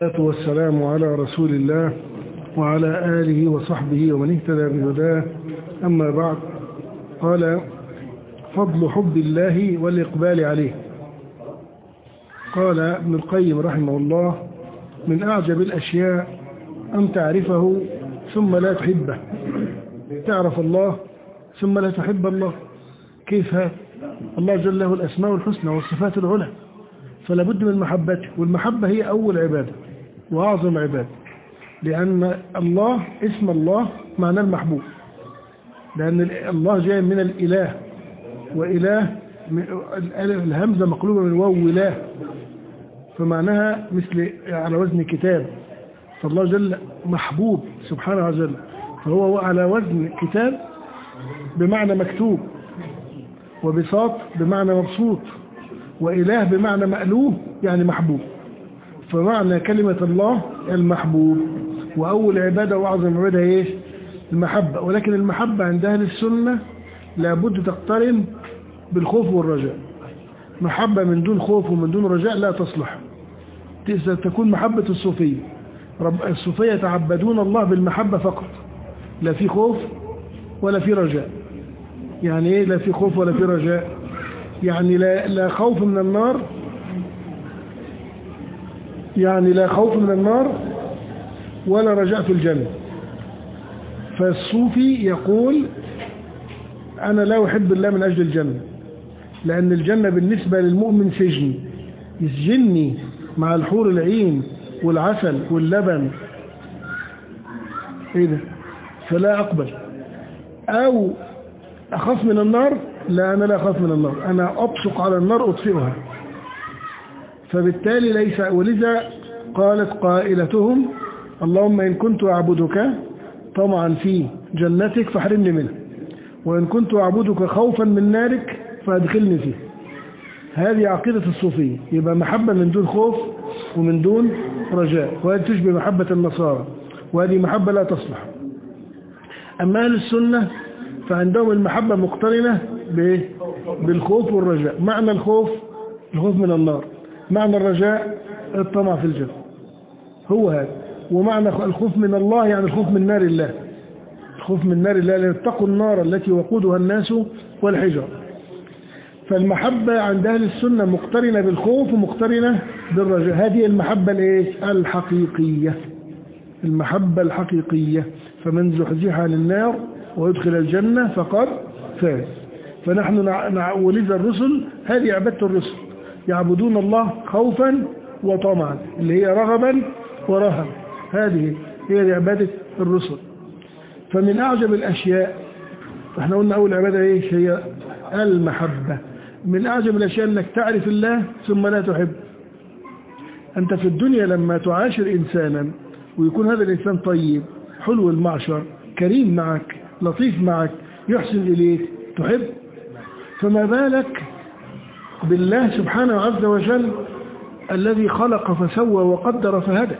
والصلاة والسلام على رسول الله وعلى آله وصحبه ومن اهتدى بهداه. أما بعد، قال: فضل حب الله والإقبال عليه. قال ابن القيم رحمه الله: من أعجب الأشياء أن تعرفه ثم لا تحبه. تعرف الله ثم لا تحب الله، كيف هذا؟ الله جل له الأسماء الحسنى والصفات العلى، فلا بد من محبته، والمحبة هي أول عبادة وأعظم عبادة، لأن الله اسم الله معناه المحبوب، لأن الله جاي من الإله، وإله الهمزة مقلوبة من واو وله، فمعناها مثل على وزن كتاب، فالله جل محبوب سبحانه وتعالى، فهو على وزن كتاب بمعنى مكتوب، وبساط بمعنى مبسوط، وإله بمعنى مألوه يعني محبوب. فمعنى كلمة الله المحبوب، وأول عبادة وأعظم عبادة إيش؟ المحبة. ولكن المحبة عند أهل السنة لابد تقترن بالخوف والرجاء. محبة من دون خوف ومن دون رجاء لا تصلح، تكون محبة الصوفية. الصوفية يتعبدون الله بالمحبة فقط، لا في خوف ولا في رجاء. يعني إيه لا في خوف ولا في رجاء؟ يعني لا خوف من النار، يعني لا خوف من النار ولا رجاء في الجنة. فالصوفي يقول: أنا لا أحب الله من أجل الجنة، لأن الجنة بالنسبة للمؤمن سجن، يسجنني مع الحور العين والعسل واللبن، إيه ده؟ فلا أقبل. أو أخاف من النار، لا أنا لا أخاف من النار، أنا أبصق على النار أطفئها. فبالتالي ليس، ولذا قالت قائلتهم: اللهم إن كنت أعبدك طمعا في جنتك فاحرمني منها، وإن كنت أعبدك خوفا من نارك فأدخلني فيه. هذه عقيدة الصوفية. يبقى محبة من دون خوف ومن دون رجاء، وهذه تشبه محبة النصارى، وهذه محبة لا تصلح. أما أهل السنة فعندهم المحبة مقترنة بالخوف والرجاء. معنى الخوف من النار، معنى الرجاء الطمع في الجنة، هو هذا. ومعنى الخوف من الله يعني الخوف من نار الله، الخوف من نار الله، لأن اتقوا النار التي وقودها الناس والحجر. فالمحبة عند أهل السنة مقترنة بالخوف ومقترنة بالرجاء. هذه المحبة الحقيقية، المحبة الحقيقية. فمن زحزح عن النار ويدخل الجنة فقد فاز. فنحن ولذا الرسل هذه عبادة الرسل، يعبدون الله خوفا وطمعا، اللي هي رغبا ورهبا، هذه هي عبادة الرسل. فمن أعجب الأشياء، احنا قلنا أول عبادة ايش هي؟ المحبة. من أعجب الأشياء أنك تعرف الله ثم لا تحب. أنت في الدنيا لما تعاشر إنسانا ويكون هذا الإنسان طيب، حلو المعشر، كريم معك، لطيف معك، يحسن إليك، تحب. فما بالك بالله سبحانه عز وجل الذي خلق فسوى وقدر فهدى،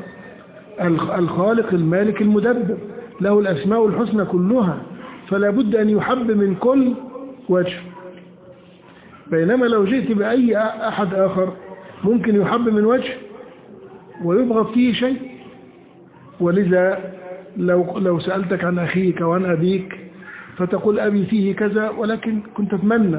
الخالق المالك المدبر، له الأسماء الحسنى كلها، فلا بد أن يحب من كل وجه. بينما لو جئت بأي أحد آخر ممكن يحب من وجه ويبغض فيه شيء. ولذا لو سألتك عن أخيك وعن أبيك فتقول أبي فيه كذا، ولكن كنت أتمنى.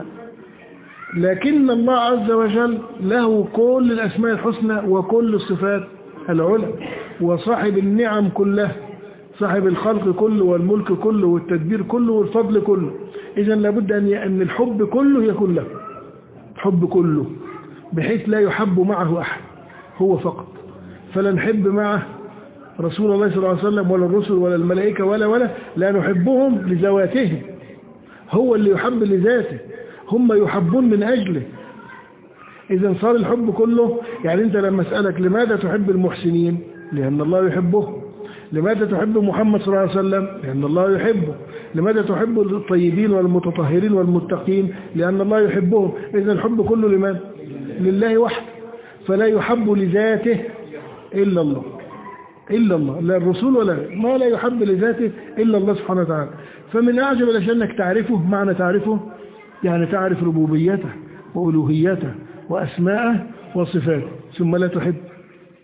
لكن الله عز وجل له كل الأسماء الحسنى وكل الصفات العلى، وصاحب النعم كلها، صاحب الخلق كله والملك كله والتدبير كله والفضل كله. إذن لابد أن الحب كله يكون له، الحب كله، بحيث لا يحب معه أحد، هو فقط. فلا نحب معه رسول الله صلى الله عليه وسلم ولا الرسل ولا الملائكة ولا لا نحبهم لذواتهم، هو اللي يحب لذاته، هم يحبون من أجله. إذن صار الحب كله. يعني أنت لما أسألك لماذا تحب المحسنين؟ لأن الله يحبه. لماذا تحب محمد صلى الله عليه وسلم؟ لأن الله يحبه. لماذا تحب الطيبين والمتطهرين والمتقين؟ لأن الله يحبهم. إذن الحب كله لمن؟ لله وحده. فلا يحب لذاته إلا الله، إلا الله، لا الرسول ولا ما لا يحب لذاته إلا الله سبحانه وتعالى. فمن أعجب الأشياء أنك تعرفه. معنى تعرفه يعني تعرف ربوبيته وألوهيته وأسماءه وصفاته ثم لا تحب.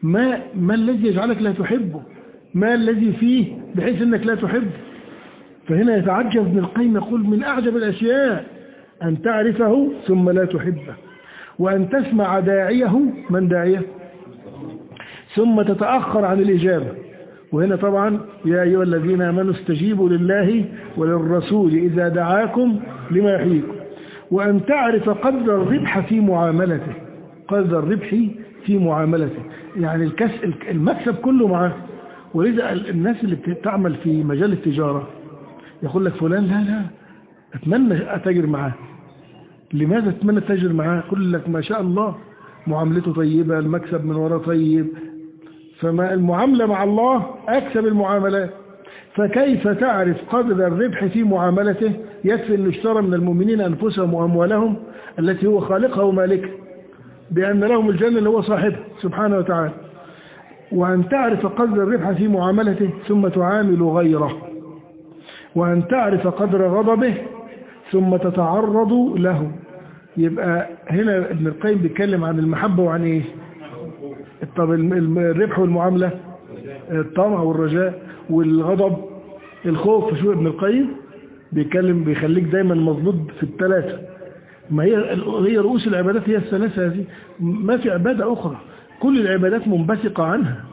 ما الذي يجعلك لا تحبه؟ ما الذي فيه بحيث أنك لا تحبه؟ فهنا يتعجب ابن القيم يقول من أعجب الأشياء أن تعرفه ثم لا تحبه، وأن تسمع داعيه من داعيه ثم تتأخر عن الإجابة. وهنا طبعا يا أيها الذين آمنوا استجيبوا لله وللرسول إذا دعاكم لما يحييكم. وأن تعرف قدر الربح في معاملته، قدر الربح في معاملته، يعني المكسب كله معاه. ولذا الناس اللي بتعمل في مجال التجارة يقول لك فلان لا أتمنى أتاجر معاه. لماذا تتمنى تتاجر معاه؟ يقول لك ما شاء الله معاملته طيبة، المكسب من وراء طيب. فما المعاملة مع الله أكسب المعاملات. فكيف تعرف قدر الربح في معاملته؟ يكفي أن اشترى من المؤمنين أنفسهم وأموالهم التي هو خالقها ومالكها بأن لهم الجنة اللي هو صاحبها سبحانه وتعالى. وأن تعرف قدر الربح في معاملته ثم تعامل غيره. وأن تعرف قدر غضبه ثم تتعرض له. يبقى هنا ابن القيم بيتكلم عن المحبة وعن ايه؟ طب الربح والمعاملة، الطمع والرجاء والغضب، الخوف. شو ابن القيم بيتكلم بيخليك دايما مظبوط في الثلاثة. ما هي رؤوس العبادات هي الثلاثة هذه، ما في عبادة أخرى، كل العبادات منبثقة عنها.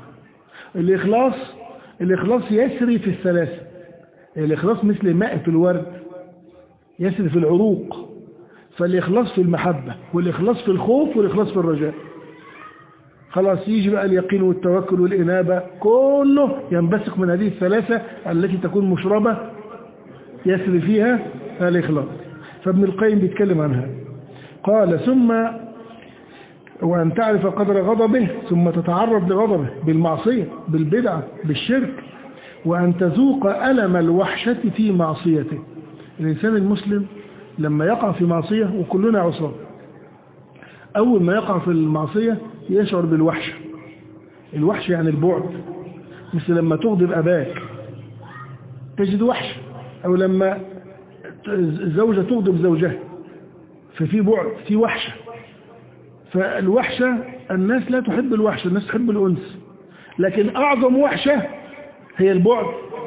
الإخلاص يسري في الثلاثة. الإخلاص مثل ماء في الورد يسري في العروق. فالإخلاص في المحبة، والإخلاص في الخوف، والإخلاص في الرجاء. خلاص يجي بقى اليقين والتوكل والإنابة، كله ينبثق من هذه الثلاثة التي تكون مشربة يسري فيها الإخلاص. فابن القيم بيتكلم عنها. قال ثم وأن تعرف قدر غضبه ثم تتعرض لغضبه بالمعصية بالبدعة بالشرك. وأن تذوق ألم الوحشة في معصيته. الإنسان المسلم لما يقع في معصية، وكلنا عصاة، أول ما يقع في المعصية يشعر بالوحشة. الوحشة يعني البعد، مثل لما تغضب أباك تجد وحشة، أو لما الزوجة تغضب زوجها ففي بعد، في وحشة. فالوحشة الناس لا تحب الوحشة، الناس تحب الأنس. لكن أعظم وحشة هي البعد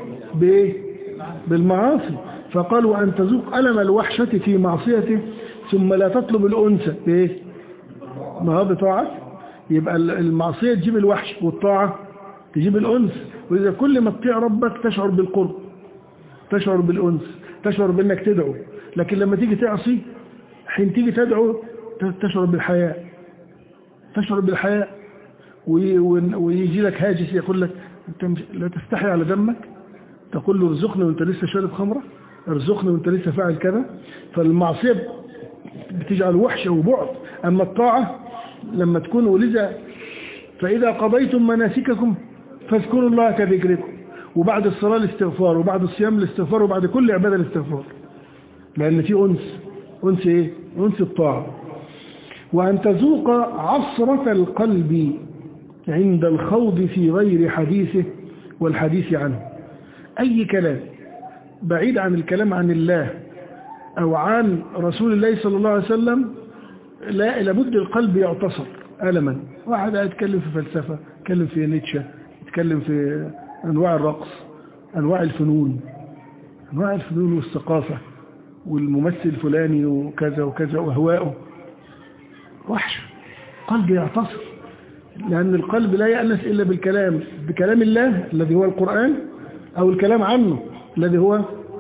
بالمعاصي. فقالوا أن تذوق ألم الوحشة في معصيته ثم لا تطلب الأنس ما هو بطاعة. يبقى المعصية تجيب الوحش، والطاعة تجيب الأنس. وإذا كل ما تطيع ربك تشعر بالقرب، تشعر بالأنس، تشعر بأنك تدعو. لكن لما تيجي تعصي، حين تيجي تدعو تشعر بالحياء، تشعر بالحياء. ويجي لك هاجس يقول لك أنت لا تستحي على دمك، تقول له ارزقني وانت لسه شارب خمرة، ارزقني وانت لسه فاعل كذا. فالمعصية بتجعل وحشة وبعد. أما الطاعة لما تكون، ولذا فإذا قضيتم مناسككم فاذكروا الله كذكركم. وبعد الصلاة الاستغفار، وبعد الصيام الاستغفار، وبعد كل عبادة الاستغفار، لأن في أنس إيه؟ أنس الطاعة. وأن تذوق عصرة القلب عند الخوض في غير حديثه والحديث عنه. أي كلام بعيد عن الكلام عن الله أو عن رسول الله صلى الله عليه وسلم لابد القلب يعتصر ألما. واحد يتكلم في فلسفة، يتكلم في نيتشه، يتكلم في أنواع الرقص، أنواع الفنون والثقافة، والممثل الفلاني وكذا وكذا وهواءه، وحش. قلب يعتصر، لأن القلب لا يأنس إلا بكلام الله الذي هو القرآن، أو الكلام عنه الذي هو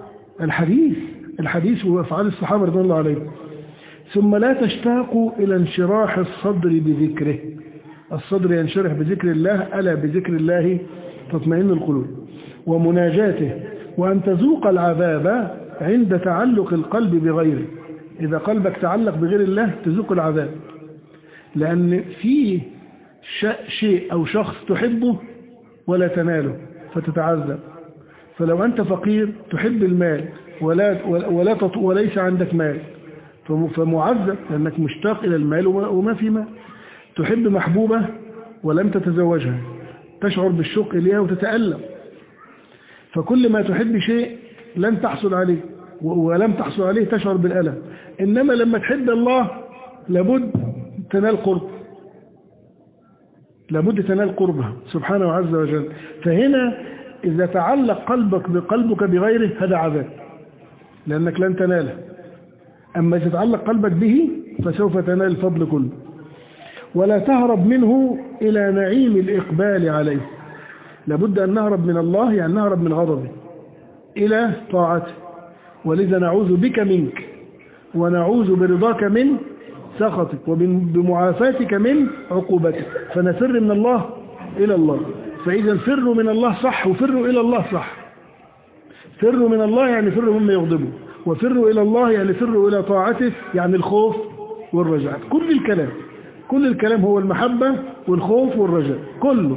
الحديث وأفعال الصحابة رضي الله عليهم. ثم لا تشتاق إلى انشراح الصدر بذكره. الصدر ينشرح بذكر الله، ألا بذكر الله تطمئن القلوب ومناجاته. وأن تذوق العذاب عند تعلق القلب بغيره. إذا قلبك تعلق بغير الله تذوق العذاب، لأن فيه شيء أو شخص تحبه ولا تناله فتتعذب. فلو أنت فقير تحب المال وليس عندك مال فمعذب، لأنك مشتاق إلى المال وما في مال. تحب محبوبة ولم تتزوجها تشعر بالشوق إليها وتتألم. فكل ما تحب شيء لن تحصل عليه، ولم تحصل عليه تشعر بالألم. إنما لما تحب الله لابد تنال قرب، لابد تنال قربه سبحانه عز وجل. فهنا إذا تعلق قلبك بغيره هذا عذاب، لأنك لن تناله. أما إذا تعلق قلبك به فسوف تنال الفضل كله. ولا تهرب منه إلى نعيم الإقبال عليه. لابد أن نهرب من الله، يعني نهرب من غضبه إلى طاعته. ولذا نعوذ بك منك، ونعوذ برضاك من سخطك، وبمعافاتك من عقوبتك. فنفر من الله إلى الله. فإذا فروا من الله صح، وفروا إلى الله صح. فروا من الله يعني فروا مما يغضبه، وفروا إلى الله يعني فروا إلى طاعته، يعني الخوف والرجاء. كل الكلام هو المحبة والخوف والرجاء كله.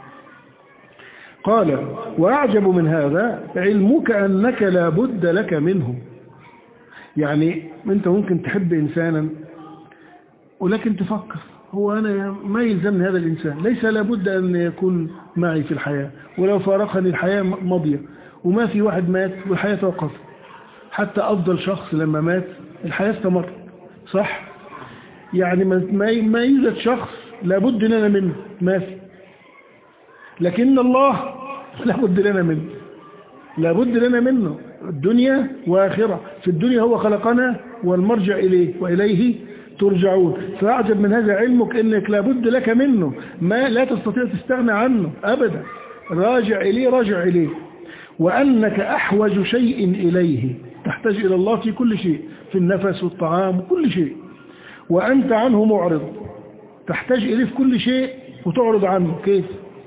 قال: وأعجب من هذا علمك أنك لا بد لك منه. يعني أنت ممكن تحب إنسانا ولكن تفكر هو أنا ما يلزمني هذا الإنسان، ليس لابد أن يكون معي في الحياة، ولو فارقني الحياة ماضية، وما في واحد مات والحياة توقف. حتى أفضل شخص لما مات الحياة استمر، صح؟ يعني ما يوجد شخص لابد لنا منه، ما في. لكن الله لابد لنا منه الدنيا وآخرة. في الدنيا هو خلقنا والمرجع إليه وإليه ترجعون. فأعجب من هذا علمك أنك لابد لك منه، ما لا تستطيع تستغنى عنه أبدا، راجع إليه. وأنك أحوج شيء إليه، تحتاج إلى الله في كل شيء، في النفس والطعام وكل شيء. وأنت عنه معرض، تحتاج إليه في كل شيء وتعرض عنه. كيف؟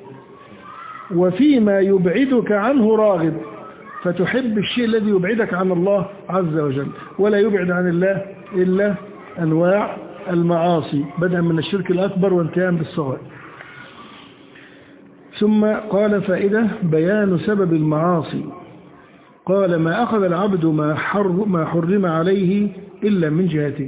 وفيما يبعدك عنه راغب، فتحب الشيء الذي يبعدك عن الله عز وجل. ولا يبعد عن الله إلا أنواع المعاصي، بدءا من الشرك الأكبر وانتهاء بالصغائر. ثم قال: فائدة بيان سبب المعاصي. قال: ما أخذ العبد ما حرم عليه إلا من جهتين.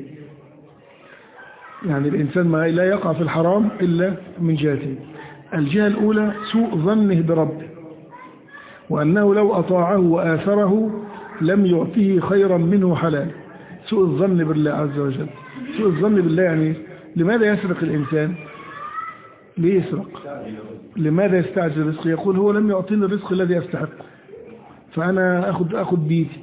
يعني الإنسان ما لا يقع في الحرام إلا من جهتين. الجهة الأولى سوء ظنه بربه، وأنه لو أطاعه وآثره لم يعطيه خيرا منه حلال. سوء الظن بالله عز وجل. سوء الظن بالله يعني لماذا يسرق الإنسان؟ ليه يسرق؟ لماذا يستعجل الرزق؟ يقول هو لم يعطيني الرزق الذي أستحقه، فأنا أخذ بيدي.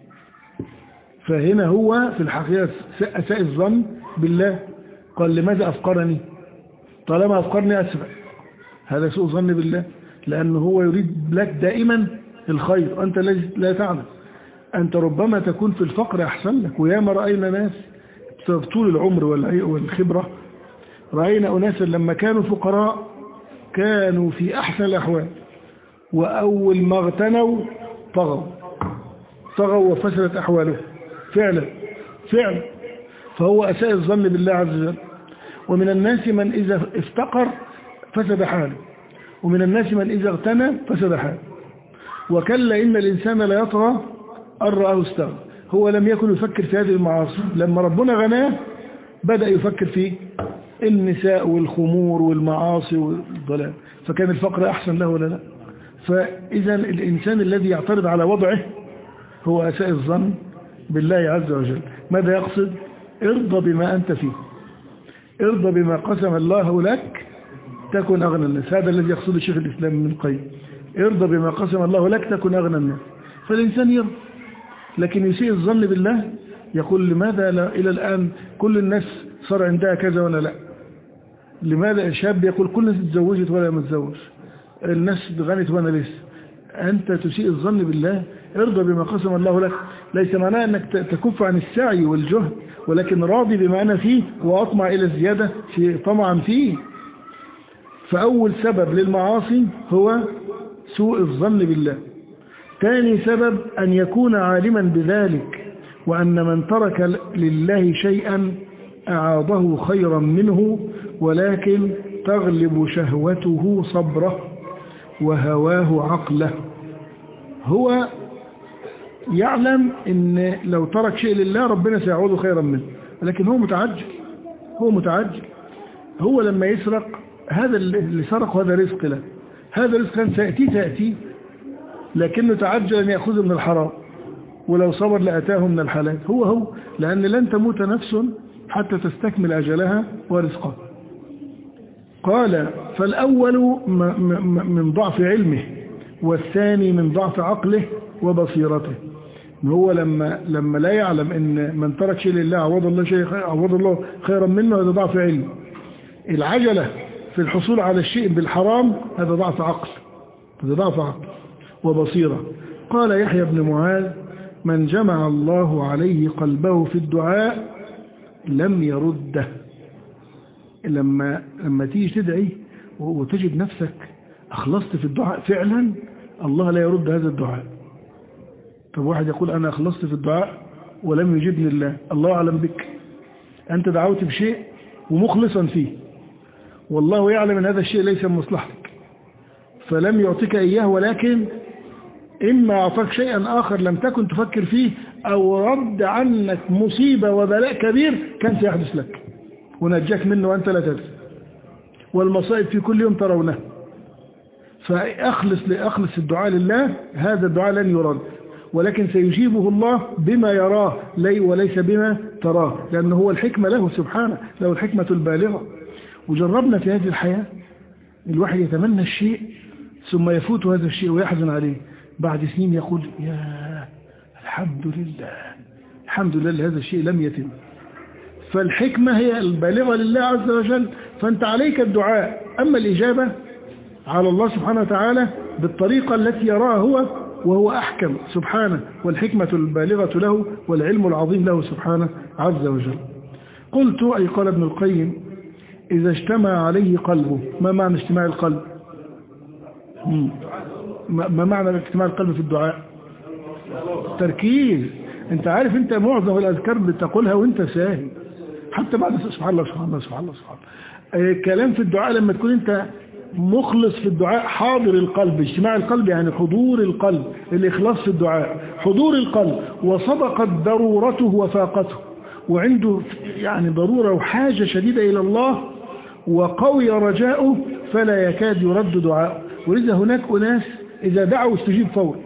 فهنا هو في الحقيقة أساء الظن بالله. قال: لماذا أفقرني؟ طالما أفقرني أسرق. هذا سوء ظن بالله، لأنه هو يريد لك دائما الخير، أنت لا تعلم. أنت ربما تكون في الفقر أحسن لك. وياما رأينا ناس بسبب طول العمر والخبرة، رأينا أناسا لما كانوا فقراء كانوا في أحسن الأحوال، وأول ما اغتنوا طغوا وفسدت أحواله فعلا. فهو أساء الظن بالله عز وجل. ومن الناس من إذا افتقر فسد حاله، ومن الناس من إذا اغتنى فسد حاله. وكلا إن الإنسان لا يطغى أن رآه استغنى. هو لم يكن يفكر في هذه المعاصي، لما ربنا غناه بدأ يفكر في النساء والخمور والمعاصي والضلال، فكان الفقر أحسن له ولا لا؟ فإذا الإنسان الذي يعترض على وضعه هو أساء الظن بالله عز وجل. ماذا يقصد؟ ارضى بما أنت فيه، ارضى بما قسم الله لك تكن أغنى الناس. هذا الذي يقصده شيخ الإسلام ابن القيم. ارضى بما قسم الله لك تكن أغنى الناس. فالإنسان يرضى، لكن يسيء الظن بالله. يقول لماذا لا إلى الآن كل الناس صار عندها كذا ولا لا؟ لماذا الشاب يقول كل الناس اتزوجت ولا ما تزوج، الناس غنت وانا لسه؟ أنت تسيء الظن بالله. ارضى بما قسم الله لك، ليس معناه أنك تكف عن السعي والجهد، ولكن راضي بما أنا فيه وأطمع إلى الزيادة طمعا فيه. فأول سبب للمعاصي هو سوء الظن بالله. ثاني سبب أن يكون عالما بذلك، وأن من ترك لله شيئا أعاضه خيرا منه، ولكن تغلب شهوته صبره وهواه عقله. هو يعلم أن لو ترك شيء لله ربنا سيعوضه خيرا منه، لكن هو متعجل. هو لما يسرق، هذا اللي سرق هذا رزق له، هذا رزق كان سيأتي، لكنه تعجل أن يأخذه من الحرام، ولو صبر لأتاه من الحلال. هو لأن لن تموت نفس حتى تستكمل أجلها ورزقها. قال: فالأول من ضعف علمه، والثاني من ضعف عقله وبصيرته. هو لما لا يعلم ان من ترك شيء لله عوض الله خيرا منه، هذا ضعف علم. العجلة في الحصول على الشيء بالحرام هذا ضعف عقل، وبصيرة. قال يحيى بن معاذ: من جمع الله عليه قلبه في الدعاء لم يرده. لما تيجي تدعي وتجد نفسك أخلصت في الدعاء فعلا، الله لا يرد هذا الدعاء. طب واحد يقول أنا أخلصت في الدعاء ولم يجبني الله أعلم بك، أنت دعوت بشيء ومخلصا فيه، والله يعلم أن هذا الشيء ليس من مصلحتك فلم يعطيك إياه، ولكن إما أعطاك شيئا آخر لم تكن تفكر فيه، أو رد عنك مصيبة وبلاء كبير كان سيحدث لك ونجاك منه وأنت لا تدري، والمصائب في كل يوم ترونها. فأخلص الدعاء لله، هذا الدعاء لن يرد، ولكن سيجيبه الله بما يراه وليس بما تراه، لأنه هو الحكمة له سبحانه، له الحكمة البالغة. وجربنا في هذه الحياة الواحد يتمنى الشيء ثم يفوت هذا الشيء ويحزن عليه، بعد سنين يقول يا الحمد لله هذا الشيء لم يتم. فالحكمة هي البالغة لله عز وجل، فأنت عليك الدعاء، أما الإجابة على الله سبحانه وتعالى بالطريقة التي يراها هو، وهو أحكم سبحانه، والحكمة البالغة له والعلم العظيم له سبحانه عز وجل. قلت أي قال ابن القيم: إذا اجتمع عليه قلبه. ما معنى اجتماع القلب؟ ما معنى اجتماع القلب في الدعاء؟ تركيز. انت عارف انت معظم الأذكار بتقولها وانت ساهي، حتى بعد سبحان الله سبحان الله سبحان الله سبحان الله. كلام في الدعاء لما تكون انت مخلص في الدعاء، حاضر القلب. اجتماع القلب يعني حضور القلب، الإخلاص في الدعاء، حضور القلب، وصدقت ضرورته وفاقته، وعنده يعني ضرورة وحاجة شديدة إلى الله، وقوي رجاؤه فلا يكاد يرد دعاء. ولذا هناك أناس إذا دعوا استجيب فورا.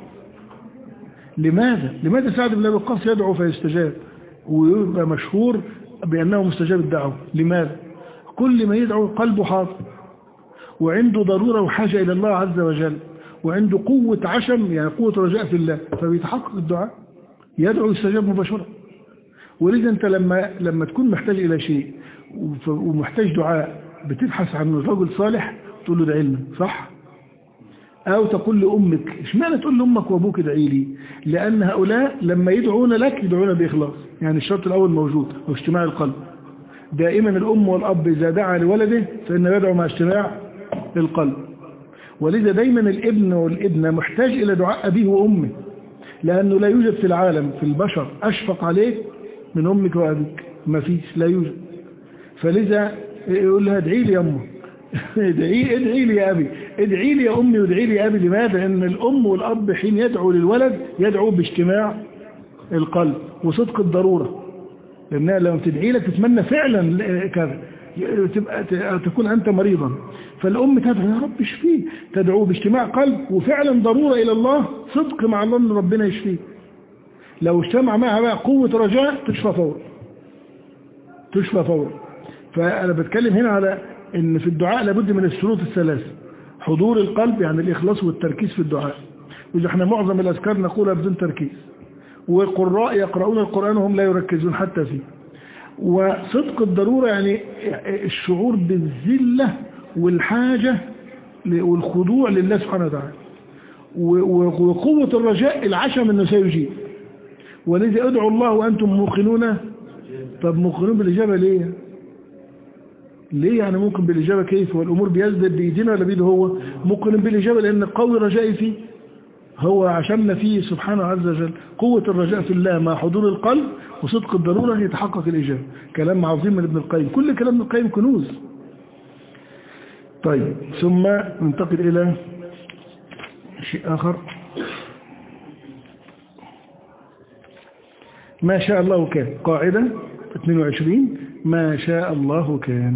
لماذا سعد بن أبي وقاص يدعو فيستجاب ويبقى مشهور بأنه مستجاب الدعوة؟ لماذا؟ كل ما يدعو قلبه حاضر، وعنده ضرورة وحاجة إلى الله عز وجل، وعنده قوة عشم يعني قوة رجاء في الله، فبيتحقق الدعاء، يدعو يستجاب مباشرة. ولذا أنت لما تكون محتاج إلى شيء ومحتاج دعاء، بتبحث عن رجل صالح تقول له ادعي لنا، صح؟ أو تقول لأمك. اشمعنى تقول لأمك وأبوك ادعي لي؟ لأن هؤلاء لما يدعون لك يدعون بإخلاص. يعني الشرط الأول موجود، هو اجتماع القلب. دائما الأم والأب إذا دعا لولده فإنه يدعو مع اجتماع القلب. ولذا دايما الابن والابنة محتاج إلى دعاء أبيه وأمه، لأنه لا يوجد في العالم في البشر أشفق عليه من أمك وأبيك، ما فيش، لا يوجد. فلذا يقول لها ادعي لي يا أمه ادعي لي يا أبي، ادعي لي يا أمي وادعي لي يا أبي. لماذا؟ لأن الأم والأب حين يدعو للولد يدعو باجتماع القلب وصدق الضرورة، لأنها لما تدعي لك تتمنى فعلا كذا، تكون أنت مريضا، فالأم تدعو يا رب اشفيه، تدعو باجتماع قلب وفعلا ضرورة إلى الله، صدق مع الله أن ربنا يشفيه. لو اجتمع معها بقى قوة رجاء تشفى فورا. فأنا بتكلم هنا على أن في الدعاء لابد من الشروط الثلاثة: حضور القلب يعني الإخلاص والتركيز في الدعاء، وإذا احنا معظم الأذكار نقولها بدون تركيز، والقراء يقرؤون القرآن وهم لا يركزون حتى فيه، وصدق الضرورة يعني الشعور بالذلة والحاجة والخضوع لله سبحانه وتعالى، وقوة الرجاء العشم أنه سيجيب. ولذا ادعوا الله وأنتم موقنون. طب موقنون بالإجابة ليه؟ يعني ممكن بالإجابة كيف؟ والأمور بيزدد بإيدينا ولا بيده هو؟ موقن بالإجابة لأن قوي رجائي فيه، هو عشمنا فيه سبحانه عز وجل. قوة الرجاء في الله مع حضور القلب وصدق الضرورة يتحقق الإجابة. كلام عظيم من ابن القيم، كل كلام ابن القيم كنوز. طيب ثم ننتقل إلى شيء آخر. ما شاء الله كان، قاعدة 22: ما شاء الله كان.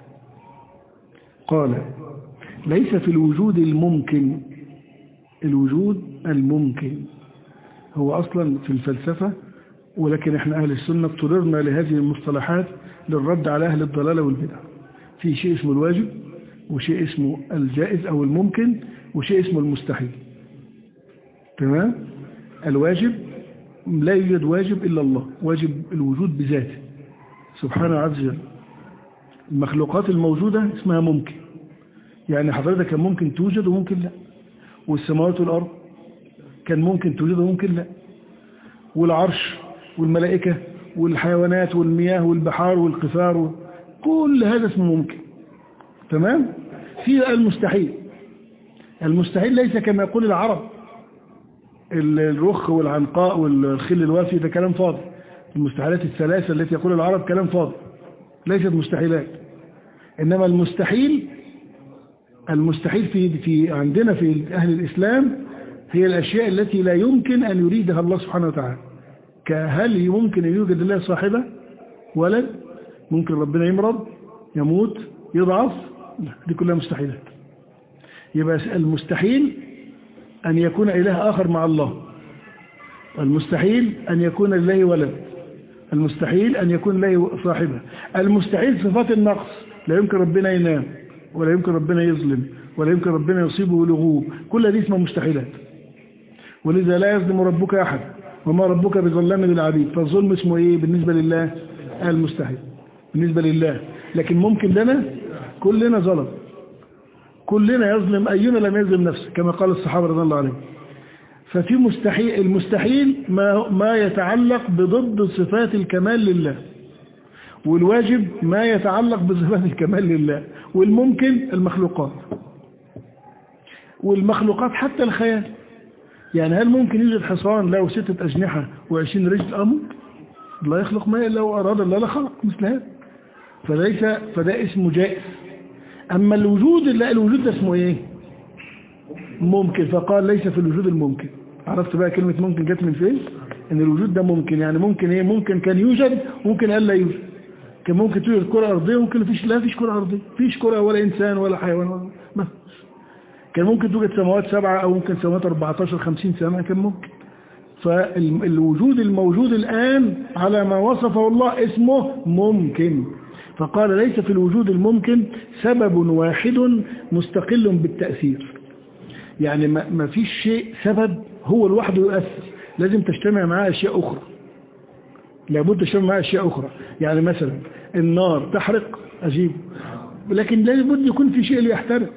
قال: ليس في الوجود الممكن. الوجود الممكن هو أصلا في الفلسفة، ولكن احنا أهل السنة اضطررنا لهذه المصطلحات للرد على أهل الضلالة والبدع. في شيء اسمه الواجب، وشيء اسمه الجائز أو الممكن، وشيء اسمه المستحيل. تمام؟ الواجب لا يوجد واجب إلا الله، واجب الوجود بذاته سبحانه عز وجل. المخلوقات الموجودة اسمها ممكن، يعني حضرتك كان ممكن توجد وممكن لا، والسماوات والأرض كان ممكن توجد وممكن لا، والعرش والملائكة والحيوانات والمياه والبحار والقفار، كل هذا اسمه ممكن. تمام؟ في المستحيل. المستحيل ليس كما يقول العرب الرخ والعنقاء والخل الوافي، ده كلام فاضي. المستحيلات الثلاثة التي يقول العرب كلام فاضي، ليست مستحيلات. إنما المستحيل في عندنا في أهل الإسلام هي الأشياء التي لا يمكن أن يريدها الله سبحانه وتعالى. هل يمكن أن يوجد الله صاحبة ولد؟ ممكن ربنا يمرض يموت يضعف؟ لا، دي كلها مستحيلات. يبقى المستحيل أن يكون إله آخر مع الله، المستحيل أن يكون لله ولد، المستحيل أن يكون له صاحبة، المستحيل صفات النقص، لا يمكن ربنا ينام، ولا يمكن ربنا يظلم، ولا يمكن ربنا يصيبه لغوب، كل هذه اسمها مستحيلات. ولذا لا يظلم ربك أحد وما ربك بظلام للعبيد. فالظلم اسمه إيه بالنسبة لله؟ المستحيل بالنسبة لله. لكن ممكن لنا، كلنا ظلم، كلنا يظلم، أينا لم يظلم نفسه كما قال الصحابة رضي الله عنهم. ففي مستحيل، المستحيل ما يتعلق بضد صفات الكمال لله، والواجب ما يتعلق بصفات الكمال لله، والممكن المخلوقات، والمخلوقات حتى الخيال. يعني هل ممكن يوجد حصان له 6 أجنحة و20 رجل؟ ممكن. الله يخلق ما لو أراد الله لخلق مثل هذا. فده اسمه جائز. أما الوجود، لا، الوجود ده اسمه إيه؟ ممكن. فقال ليس في الوجود الممكن. عرفت بقى كلمة ممكن جت من فين؟ إن الوجود ده ممكن، يعني ممكن إيه؟ ممكن كان يوجد، ممكن قال لا يوجد. كان ممكن توجد كرة أرضية، ممكن لا فيش كرة أرضية، فيش كرة ولا إنسان ولا حيوان ولا ما. كان ممكن توجد سماوات 7 أو ممكن سماوات 14 50 سماء، كان ممكن. فالوجود الموجود الآن على ما وصفه الله اسمه ممكن. فقال ليس في الوجود الممكن سبب واحد مستقل بالتأثير. يعني ما فيش شيء سبب هو لوحده يؤثر، لازم تجتمع معاه أشياء أخرى، لابد تجتمع معاه أشياء أخرى. يعني مثلا النار تحرق، أجيب، لكن لابد يكون في شيء ليحترق،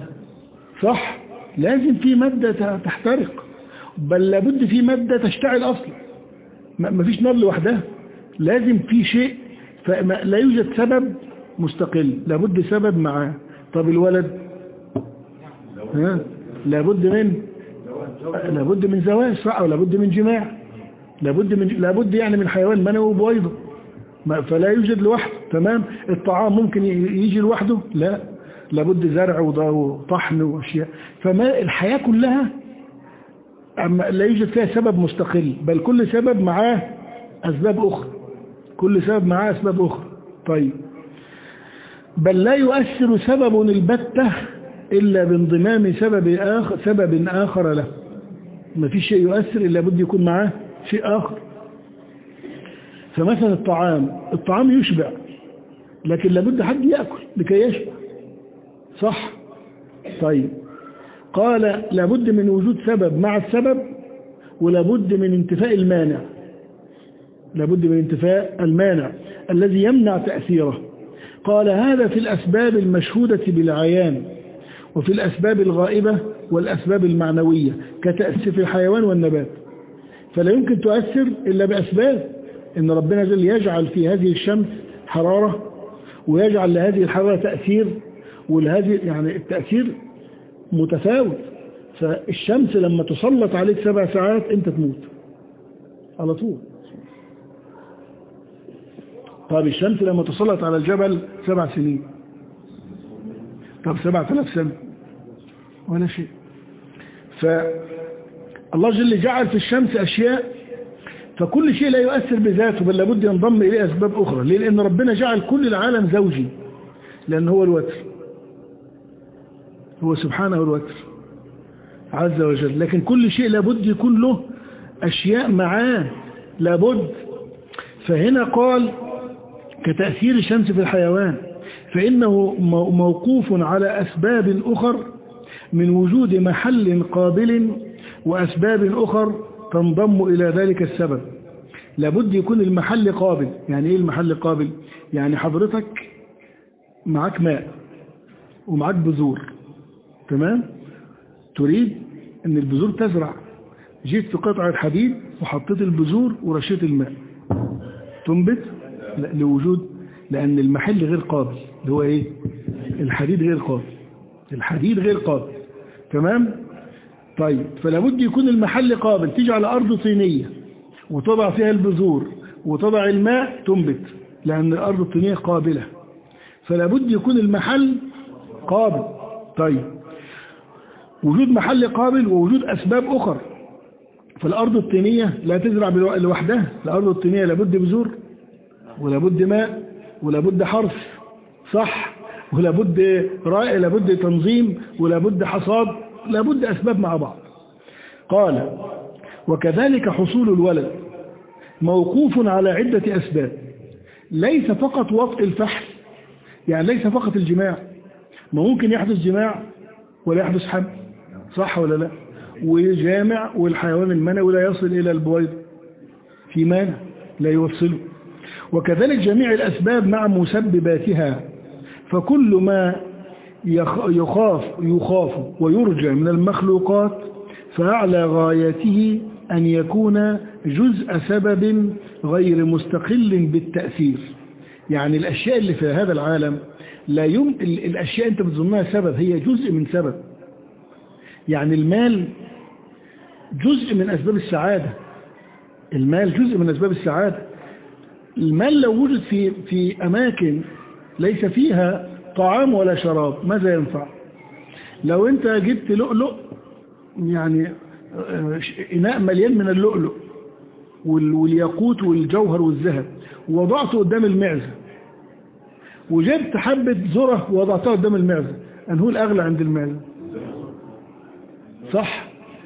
صح؟ لازم في مادة تحترق، بل لابد في مادة تشتعل أصلا. ما فيش نار لوحدها، لازم في شيء. فلا يوجد سبب مستقل، لابد سبب معاه. طب الولد لابد من زواج، صح؟ ولابد من جماع، لابد يعني من حيوان منوي بويضه، فلا يوجد لوحده. تمام؟ الطعام ممكن يجي لوحده؟ لا، لابد زرع وطحن واشياء. فما الحياة كلها أما لا يوجد فيها سبب مستقل، بل كل سبب معاه أسباب أخرى، كل سبب معاه أسباب أخرى. طيب، بل لا يؤثر سبب البتة إلا بانضمام سبب آخر له. ما في شيء يؤثر إلا بد يكون معاه شيء آخر. فمثلا الطعام يشبع، لكن لابد حد يأكل لكي يشبع، صح؟ طيب، قال لابد من وجود سبب مع السبب، ولابد من انتفاء المانع، لابد من انتفاء المانع الذي يمنع تأثيره. قال هذا في الأسباب المشهودة بالعيان، وفي الأسباب الغائبة والأسباب المعنوية كتأثير في الحيوان والنبات. فلا يمكن تؤثر إلا بأسباب. إن ربنا جل يجعل في هذه الشمس حرارة، ويجعل لهذه الحرارة تأثير، ولهذه يعني التأثير متفاوت. فالشمس لما تسلط عليك 7 ساعات أنت تموت على طول. طب الشمس لما تسلط على الجبل 7 سنين، طب 7000 سنة ولا شيء. فالله جل جعل في الشمس أشياء، فكل شيء لا يؤثر بذاته، بل لابد ينضم إليه أسباب أخرى. ليه؟ لأن ربنا جعل كل العالم زوجي، لأن هو الوتر، هو سبحانه الوتر عز وجل. لكن كل شيء لابد يكون له أشياء معاه، لابد. فهنا قال كتأثير الشمس في الحيوان. فإنه موقوف على أسباب أخر من وجود محل قابل وأسباب أخر تنضم إلى ذلك السبب. لابد يكون المحل قابل. يعني إيه المحل قابل؟ يعني حضرتك معك ماء ومعك بذور، تمام؟ تريد أن البذور تزرع، جيت في قطعة حديد وحطيت البذور ورشيت الماء، تنبت؟ لا، لوجود، لأن المحل غير قابل، اللي هو إيه؟ الحديد غير قابل، الحديد غير قابل، تمام؟ طيب، فلابد يكون المحل قابل. تيجي على أرض طينية وتضع فيها البذور وتضع الماء، تنبت، لأن الأرض الطينية قابلة، فلابد يكون المحل قابل. طيب، وجود محل قابل ووجود أسباب أخرى. فالأرض الطينية لا تزرع لوحدها، الأرض الطينية لابد بذور ولابد ماء ولابد حرث، صح؟ ولابد رائع، لابد تنظيم، ولابد حصاد، لابد أسباب مع بعض. قال: وكذلك حصول الولد موقوف على عدة أسباب، ليس فقط وطء الفحل، يعني ليس فقط الجماع، ما ممكن يحدث جماع ولا يحدث حمل، صح ولا لا؟ ويجامع والحيوان المنوي لا يصل إلى البويض، في مانع لا يوصله. وكذلك جميع الأسباب مع مسبباتها، فكل ما يخاف ويرجى من المخلوقات فأعلى غايته أن يكون جزء سبب غير مستقل بالتأثير. يعني الأشياء اللي في هذا العالم الأشياء أنت بتظنها سبب، هي جزء من سبب. يعني المال جزء من أسباب السعادة، المال جزء من أسباب السعادة. المال لو وجد في أماكن ليس فيها طعام ولا شراب ماذا ينفع؟ لو أنت جبت لؤلؤ، يعني إناء مليان من اللؤلؤ والياقوت والجوهر والذهب، ووضعته قدام المعزة، وجبت حبة ذرة ووضعتها قدام المعزة، أنه الأغلى عند المعزة، صح؟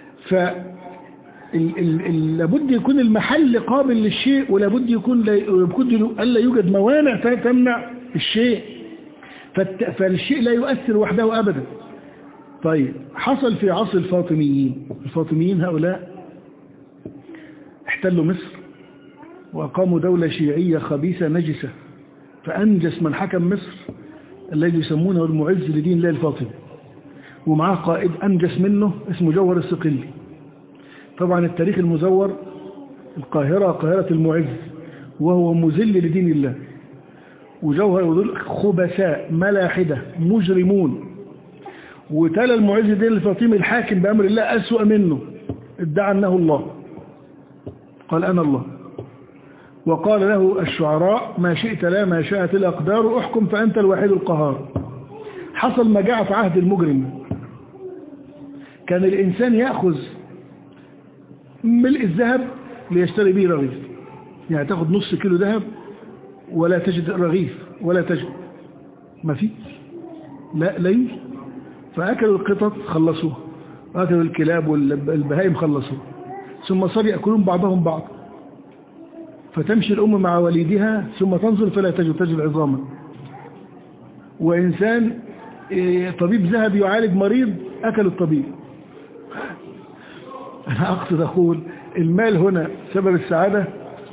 لابد يكون المحل قابل للشيء، ولابد يكون ألا يوجد موانع تمنع الشيء، فالشيء لا يؤثر وحده أبدا. طيب، حصل في عصر الفاطميين هؤلاء احتلوا مصر وأقاموا دولة شيعية خبيثة نجسة، فأنجس من حكم مصر الذي يسمونه المعز لدين الله الفاطمي، ومعاه قائد أنجس منه اسمه جوهر الصقلي. طبعا التاريخ المزور، القاهرة قاهرة المعز، وهو مذل لدين الله، وجوهر خبثاء ملاحدة مجرمون. وتلا المعز الدين الفاطمي الحاكم بأمر الله أسوأ منه، ادعى أنه الله، قال أنا الله، وقال له الشعراء ما شئت لا ما شاءت الأقدار، أحكم فأنت الوحيد القهار. حصل مجاعة في عهد المجرم، كان الإنسان يأخذ ملء الذهب ليشتري به رغيف، يعني تاخد نص كيلو ذهب ولا تجد رغيف، ولا تجد، ما في، لا يوجد. فأكلوا القطط خلصوها، وأكلوا الكلاب والبهائم خلصوها، ثم صار يأكلون بعضهم بعض. فتمشي الأم مع وليدها ثم تنظر فلا تجد عظاما. وإنسان طبيب ذهب يعالج مريض، أكل الطبيب. أنا أقصد أقول المال هنا سبب السعادة؟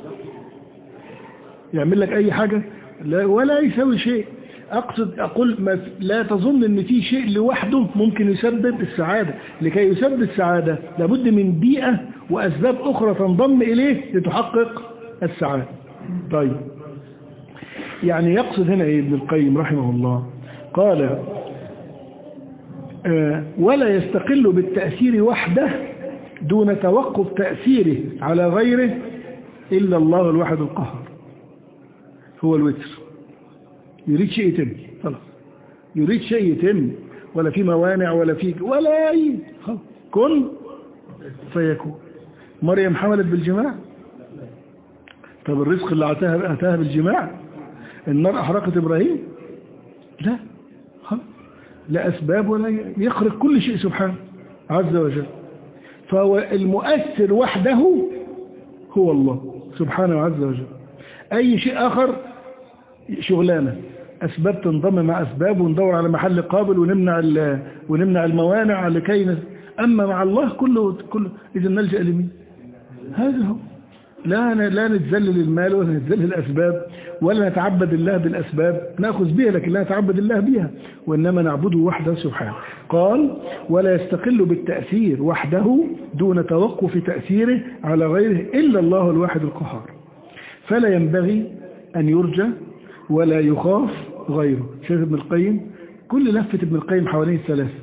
يعمل لك أي حاجة؟ لا، ولا يسوي شيء. أقول لا تظن أن في شيء لوحده ممكن يسبب السعادة. لكي يسبب السعادة لابد من بيئة وأسباب أخرى تنضم إليه لتحقق السعادة. طيب، يعني يقصد هنا إيه ابن القيم رحمه الله؟ قال ولا يستقل بالتأثير وحده دون توقف تأثيره على غيره إلا الله الواحد القهار. هو الوتر، يريد شيء يتم، خلاص، يريد شيء يتم، ولا في موانع ولا أي، كن فيكون. مريم حملت بالجماع، طب الرزق اللي أتاها بالجماع؟ النار أحرقت إبراهيم؟ لا، لا أسباب ولا يخرق كل شيء سبحانه عز وجل. فهو المؤثر وحده هو الله سبحانه عز وجل. أي شيء آخر شغلانة، أسباب تنضم مع أسباب، وندور على محل قابل ونمنع الموانع لكي أما مع الله كله إذا نلجأ لمين؟ هذا هو. لا نتذلل المال ولا نتذلل الأسباب ولا نتعبد الله بالأسباب، نأخذ بها لكن لا نتعبد الله بها، وإنما نعبده وحده سبحانه. قال ولا يستقل بالتأثير وحده دون توقف تأثيره على غيره إلا الله الواحد القهار، فلا ينبغي أن يرجى ولا يخاف غيره. شايف ابن القيم كل لفة ابن القيم حوالين الثلاثة.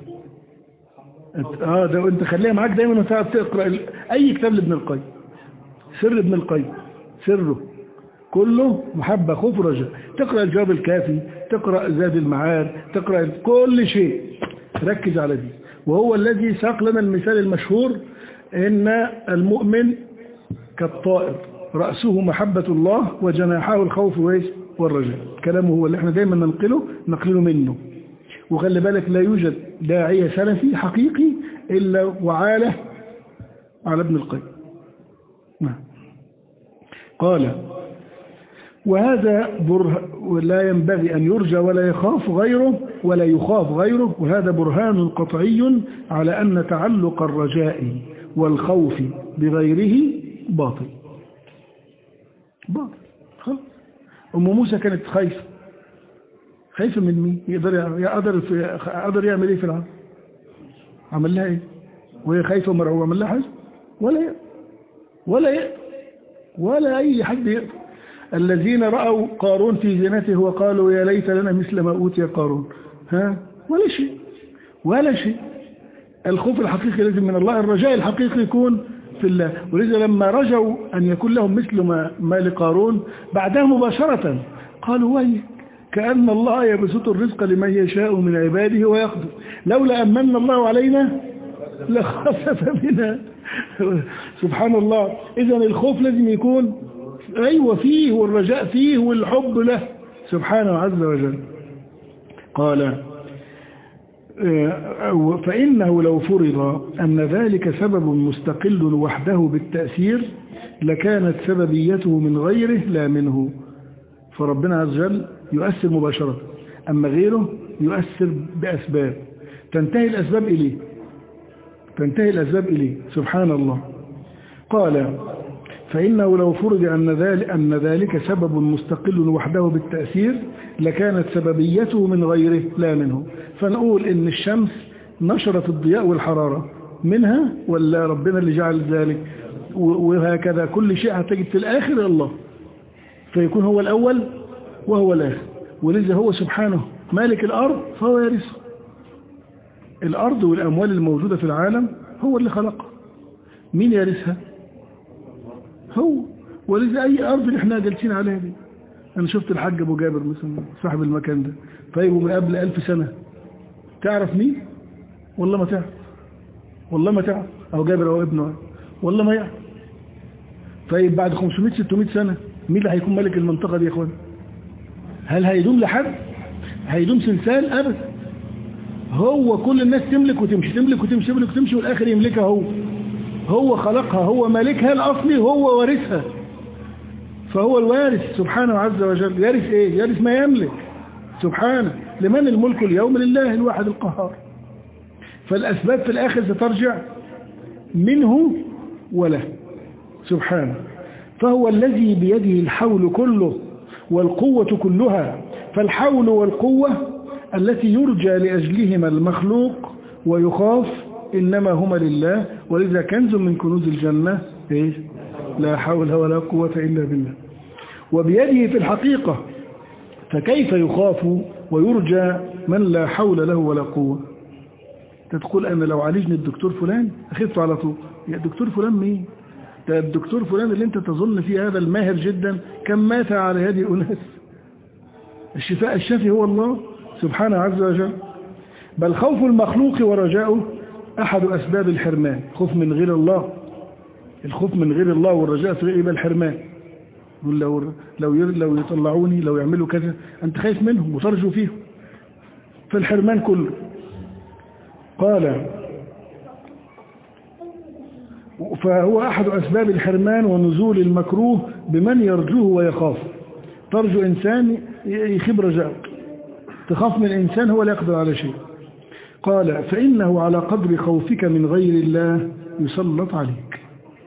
ده انت خليها معاك دايما وانت تقرأ أي كتاب لابن القيم. سر ابن القيم سره كله محبة خوف رجاء. تقرأ الجواب الكافي، تقرأ زاد المعاد، تقرأ كل شيء، ركز على دي. وهو الذي ساق لنا المثال المشهور إن المؤمن كالطائر رأسه محبة الله وجناحه الخوف والرجاء. كلامه هو اللي احنا دايما نقله منه. وخلي بالك لا يوجد داعية سلفي حقيقي إلا وعاله على ابن القيم. قال وهذا لا ينبغي أن يرجى ولا يخاف غيره وهذا برهان قطعي على أن تعلق الرجاء والخوف بغيره باطل. خلاص. أم موسى كانت خايفة من مين؟ يقدر يعمل ايه في العالم؟ عمل لها ايه؟ وهي خايفة ومرعوبة عمل لها حاجة؟ ولا أي حد يقدر. الذين رأوا قارون في زينته وقالوا يا ليت لنا مثل ما أوتي قارون. ولا شيء. الخوف الحقيقي لازم من الله، الرجاء الحقيقي يكون في الله. ولذا لما رجوا أن يكون لهم مثل ما لقارون بعدها مباشرة قالوا كأن الله يبسط الرزق لمن يشاء من عباده ويقدر لولا أمن الله علينا لخسف بنا. سبحان الله. إذا الخوف لازم يكون فيه، والرجاء فيه، والحب له سبحانه عز وجل. قال فإنه لو فرض أن ذلك سبب مستقل وحده بالتأثير لكانت سببيته من غيره لا منه. فربنا عز وجل يؤثر مباشرة، أما غيره يؤثر بأسباب تنتهي الأسباب إليه سبحان الله. قال فإنه لو فرض أن ذلك سبب مستقل وحده بالتأثير لكانت سببيته من غيره لا منه. فنقول إن الشمس نشرت الضياء والحرارة منها ولا ربنا اللي جعل ذلك؟ وهكذا كل شيء هتجد في الآخر الله، فيكون هو الأول وهو الآخر. ولذا هو سبحانه مالك الأرض فهو يرثها. الأرض والأموال الموجودة في العالم هو اللي خلقها. مين يرثها؟ هو. ولذا أي أرض اللي احنا جالسين عليها دي، أنا شفت الحاج أبو جابر مثلا صاحب المكان ده طيب من قبل 1000 سنة، تعرف مين؟ والله ما تعرف. أو جابر أو ابنه والله ما يعرف. طيب بعد 500-600 سنة مين اللي هيكون ملك المنطقة دي يا اخوان؟ هل هيدوم لحد؟ هيدوم سلسال؟ أبدا. هو كل الناس تملك وتمشي والآخر يملكها هو خلقها، هو مالكها الأصلي، هو وارثها. فهو الوارث سبحانه عز وجل. يرث ايه؟ يرث ما يملك سبحانه. لمن الملك اليوم؟ لله الواحد القهار. فالأسباب في الآخر سترجع منه وله سبحانه. فهو الذي بيده الحول كله والقوة كلها. فالحول والقوة التي يرجى لأجلهما المخلوق ويخاف إنما هما لله. ولذا كنز من كنوز الجنة لا حول ولا قوة إلا بالله. وبيده في الحقيقة، فكيف يخاف ويرجى من لا حول له ولا قوة؟ تقول أنا لو عالجني الدكتور فلان أخذته على طول. يا دكتور فلان مين؟ ده الدكتور فلان اللي انت تظن فيه هذا الماهر جدا كم مات على يد أناس. الشفاء الشافي هو الله سبحانه عز وجل. بل خوف المخلوق ورجاؤه أحد أسباب الحرمان. خوف من غير الله، الخوف من غير الله والرجاء في غير الحرمان. لو يطلعوني، لو يعملوا كذا، أنت خايف منهم وترجو فيهم، فالحرمان كله. قال فهو أحد أسباب الحرمان ونزول المكروه بمن يرجوه ويخاف. ترجو إنسان يخيب رجاءك تخاف من الإنسان هو لا يقدر على شيء. قال فإنه على قدر خوفك من غير الله يسلط عليك،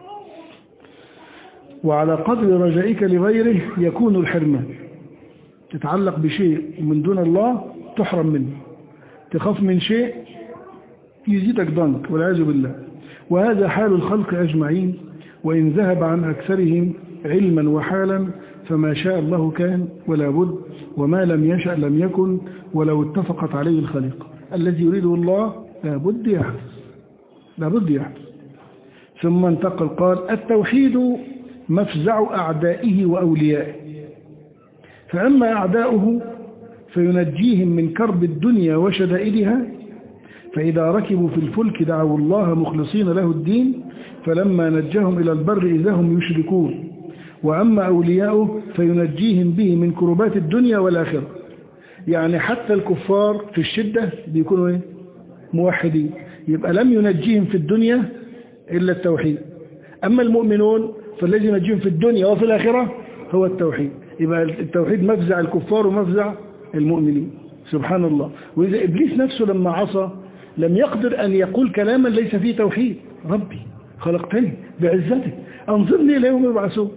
وعلى قدر رجائك لغيره يكون الحرمان. تتعلق بشيء من دون الله تحرم منه، تخاف من شيء يزيدك ضنك والعياذ بالله. وهذا حال الخلق أجمعين، وإن ذهب عن أكثرهم علما وحالا فما شاء الله كان ولا بد، وما لم يشأ لم يكن ولو اتفقت عليه الخليقة. الذي يريده الله لابد يحدث، لابد يحدث. ثم انتقل قال التوحيد مفزع أعدائه وأوليائه، فأما أعداؤه فينجيهم من كرب الدنيا وشدائدها، فإذا ركبوا في الفلك دعوا الله مخلصين له الدين فلما نجاهم إلى البر إذا هم يشركون. وأما أولياؤه فينجيهم به من كربات الدنيا والآخرة. يعني حتى الكفار في الشدة بيكونوا موحدين، يبقى لم ينجيهم في الدنيا إلا التوحيد. أما المؤمنون فالذي ينجيهم في الدنيا وفي الآخرة هو التوحيد. يبقى التوحيد مفزع الكفار ومفزع المؤمنين. سبحان الله. وإذا إبليس نفسه لما عصى لم يقدر أن يقول كلاما ليس فيه توحيد. ربي خلقتني بعزتك أنظرني إلى يوم يبعثون.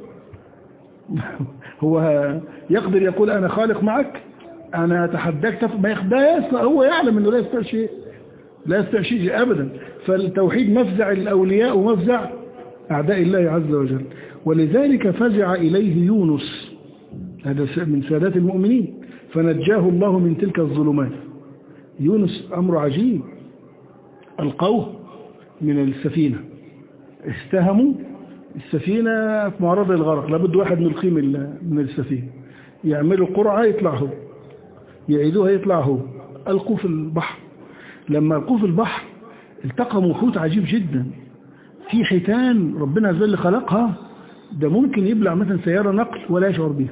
هو يقدر يقول أنا خالق معك، أنا أتحداك، ما يخدع. هو يعلم أنه لا يستطيع شيء، لا يستطيع شيء أبدا. فالتوحيد مفزع الأولياء ومفزع أعداء الله عز وجل. ولذلك فزع إليه يونس، هذا من سادات المؤمنين، فنجاه الله من تلك الظلمات. يونس أمر عجيب، ألقوه من السفينة، استهموا السفينة في معرض الغرق، لابد واحد نلقيه من السفينة، يعملوا قرعة يطلع هو، يعيدوها يطلع هو. ألقوا في البحر، لما ألقوا في البحر التقموا حوت عجيب جدا، في حيتان ربنا عز وجل خلقها ده ممكن يبلع مثلا سيارة نقل ولا يشعر بها،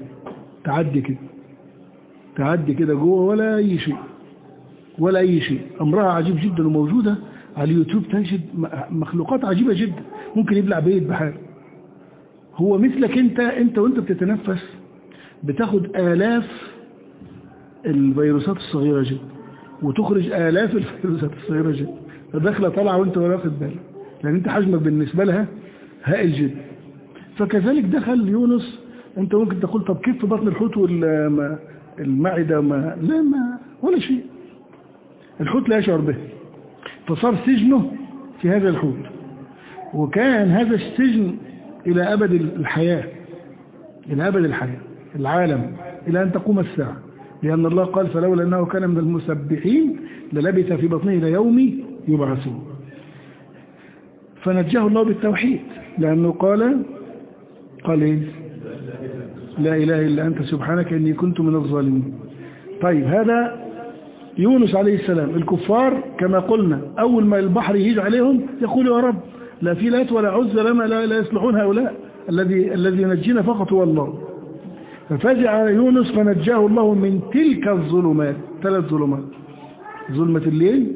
تعدي كده جوه ولا أي شيء، ولا أي شيء. أمرها عجيب جدا، وموجودة على اليوتيوب تجد مخلوقات عجيبة جدا، ممكن يبلع بيت بحاله. هو مثلك انت وانت بتتنفس بتاخد آلاف الفيروسات الصغيرة جدا، وتخرج آلاف الفيروسات الصغيرة جدا، فداخله طالعة وانت ولا واخد بالك، لأن انت حجمك بالنسبة لها هائل جدا. فكذلك دخل يونس، انت ممكن تقول طب كيف في بطن الحوت والمعدة ما ولا شيء، الحوت لا يشعر به، فصار سجنه في هذا الحوت، وكان هذا السجن إلى أبد الحياة، إلى أبد الحياة، العالم إلى أن تقوم الساعة، لأن الله قال فلولا أنه كان من المسبحين للبث في بطنه إلى يوم يبعثون. فنجاه الله بالتوحيد، لأنه قال إيه؟ لا إله إلا أنت سبحانك إني كنت من الظالمين. طيب هذا يونس عليه السلام. الكفار كما قلنا أول ما البحر يجي عليهم يقول يا رب لا في لات ولا عز لما لا يصلحون هؤلاء، الذي ينجينا فقط هو الله. ففزع يونس فنجاه الله من تلك الظلمات، 3 ظلمات، ظلمة الليل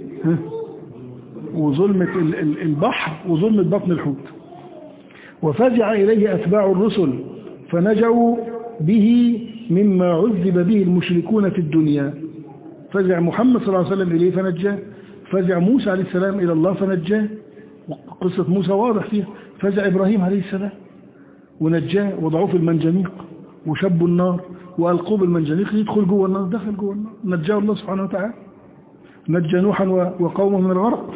وظلمة البحر وظلمة بطن الحوت. وفزع إليه أتباع الرسل فنجوا به مما عذب به المشركون في الدنيا. فزع محمد صلى الله عليه وسلم إليه فنجاه، فزع موسى عليه السلام إلى الله فنجاه، قصة موسى واضح فيها. فزع إبراهيم عليه السلام ونجاه، وضعوه في المنجنيق وشبوا النار وألقوه بالمنجنيق يدخل جوه النار، دخل جوه النار، نجاه الله سبحانه وتعالى. نجى نوحا وقومه من الغرق.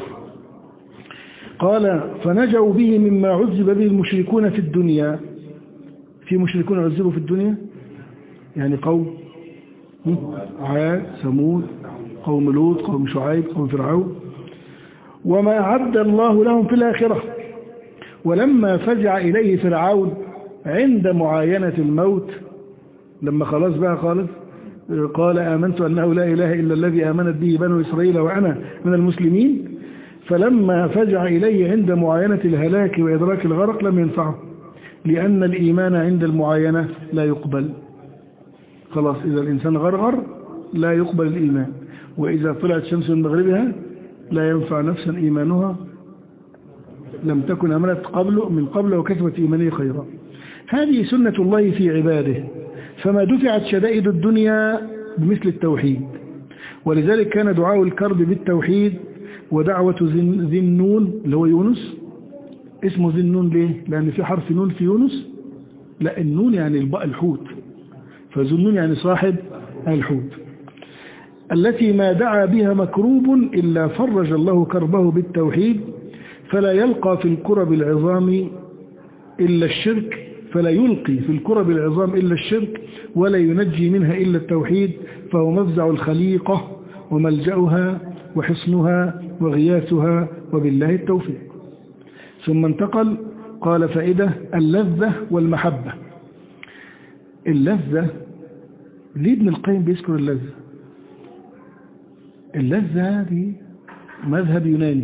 قال فنجوا به مما عذب به المشركون في الدنيا. في مشركون عذبوا في الدنيا يعني قوم عاد، ثمود، قوم لوط، قوم شعيب، قوم فرعون. وما أعد الله لهم في الآخرة. ولما فزع إليه فرعون عند معاينة الموت، لما خلاص بقى خالص، قال آمنت أنه لا إله إلا الذي آمنت به بنو إسرائيل وأنا من المسلمين. فلما فزع إليه عند معاينة الهلاك وإدراك الغرق لم ينفعه، لأن الإيمان عند المعاينة لا يقبل. خلاص إذا الإنسان غرغر لا يقبل الإيمان، وإذا طلعت شمس من مغربها لا ينفع نفسا إيمانها لم تكن أمنت من قبل وكسبت إيمانه خيرا. هذه سنة الله في عباده، فما دفعت شدائد الدنيا بمثل التوحيد، ولذلك كان دعاء الكرب بالتوحيد ودعوة ذي النون اللي هو يونس. اسمه ذي النون ليه؟ لأن في حرف نون في يونس. لا، النون يعني الحوت، فذو النون يعني صاحب الحوت. التي ما دعا بها مكروب إلا فرج الله كربه بالتوحيد، فلا يلقى في الكرب العظام إلا الشرك، فلا يلقي في الكرب العظام إلا الشرك، ولا ينجي منها إلا التوحيد، فهو مفزع الخليقة وملجأها وحصنها وغياثها، وبالله التوفيق. ثم انتقل قال فائدة اللذة والمحبة. اللذة، ليه ابن القيم بيذكر اللذة؟ اللذة دي مذهب يوناني.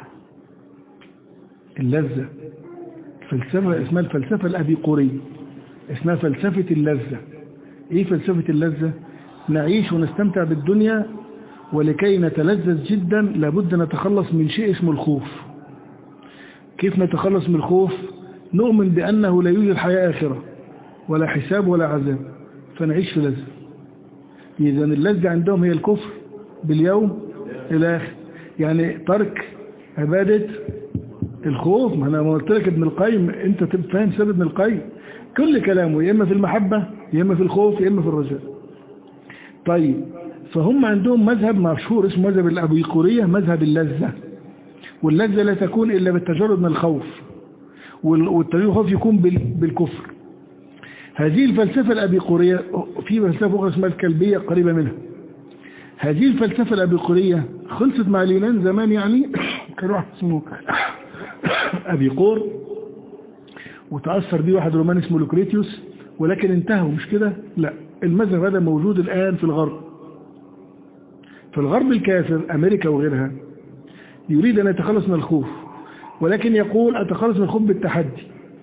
اللذة فلسفة اسمها الفلسفة الأبيقورية، اسمها فلسفة اللذة. ايه فلسفة اللذة؟ نعيش ونستمتع بالدنيا، ولكي نتلذذ جدا لابد نتخلص من شيء اسمه الخوف. كيف نتخلص من الخوف؟ نؤمن بأنه لا يوجد حياة آخرة ولا حساب ولا عذاب، فنعيش في لذة. إذا اللذة عندهم هي الكفر باليوم الآخر، يعني ترك عبادة الخوف. ما أنا قلت لك ابن القيم، أنت فاهم سبب ابن القيم؟ كل كلامه يا إما في المحبة يا إما في الخوف يا إما في الرجاء. طيب، فهم عندهم مذهب مشهور اسمه مذهب الأبيقورية، مذهب اللذة. واللذة لا تكون إلا بالتجرد من الخوف، والتجرد من الخوف يكون بالكفر. هذه الفلسفة الأبيقورية، في فلسفة أخرى اسمها الكلبية قريبة منها. هذه الفلسفة الأبيقورية خلصت مع اليونان زمان، يعني كان واحد اسمه أبيقور، وتأثر به واحد روماني اسمه لوكريتيوس، ولكن انتهوا. مش كده؟ لا، المذهب هذا موجود الآن في الغرب. في الغرب الكافر، أمريكا وغيرها، يريد أن يتخلص من الخوف، ولكن يقول أتخلص من الخوف بالتحدي.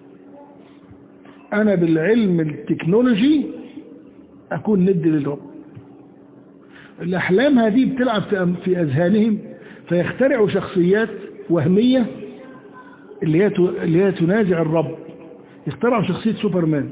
أنا بالعلم التكنولوجي أكون ند للرب. الأحلام هذه بتلعب في أذهانهم، فيخترعوا شخصيات وهمية اللي هي تنازع الرب. يخترعوا شخصية سوبرمان.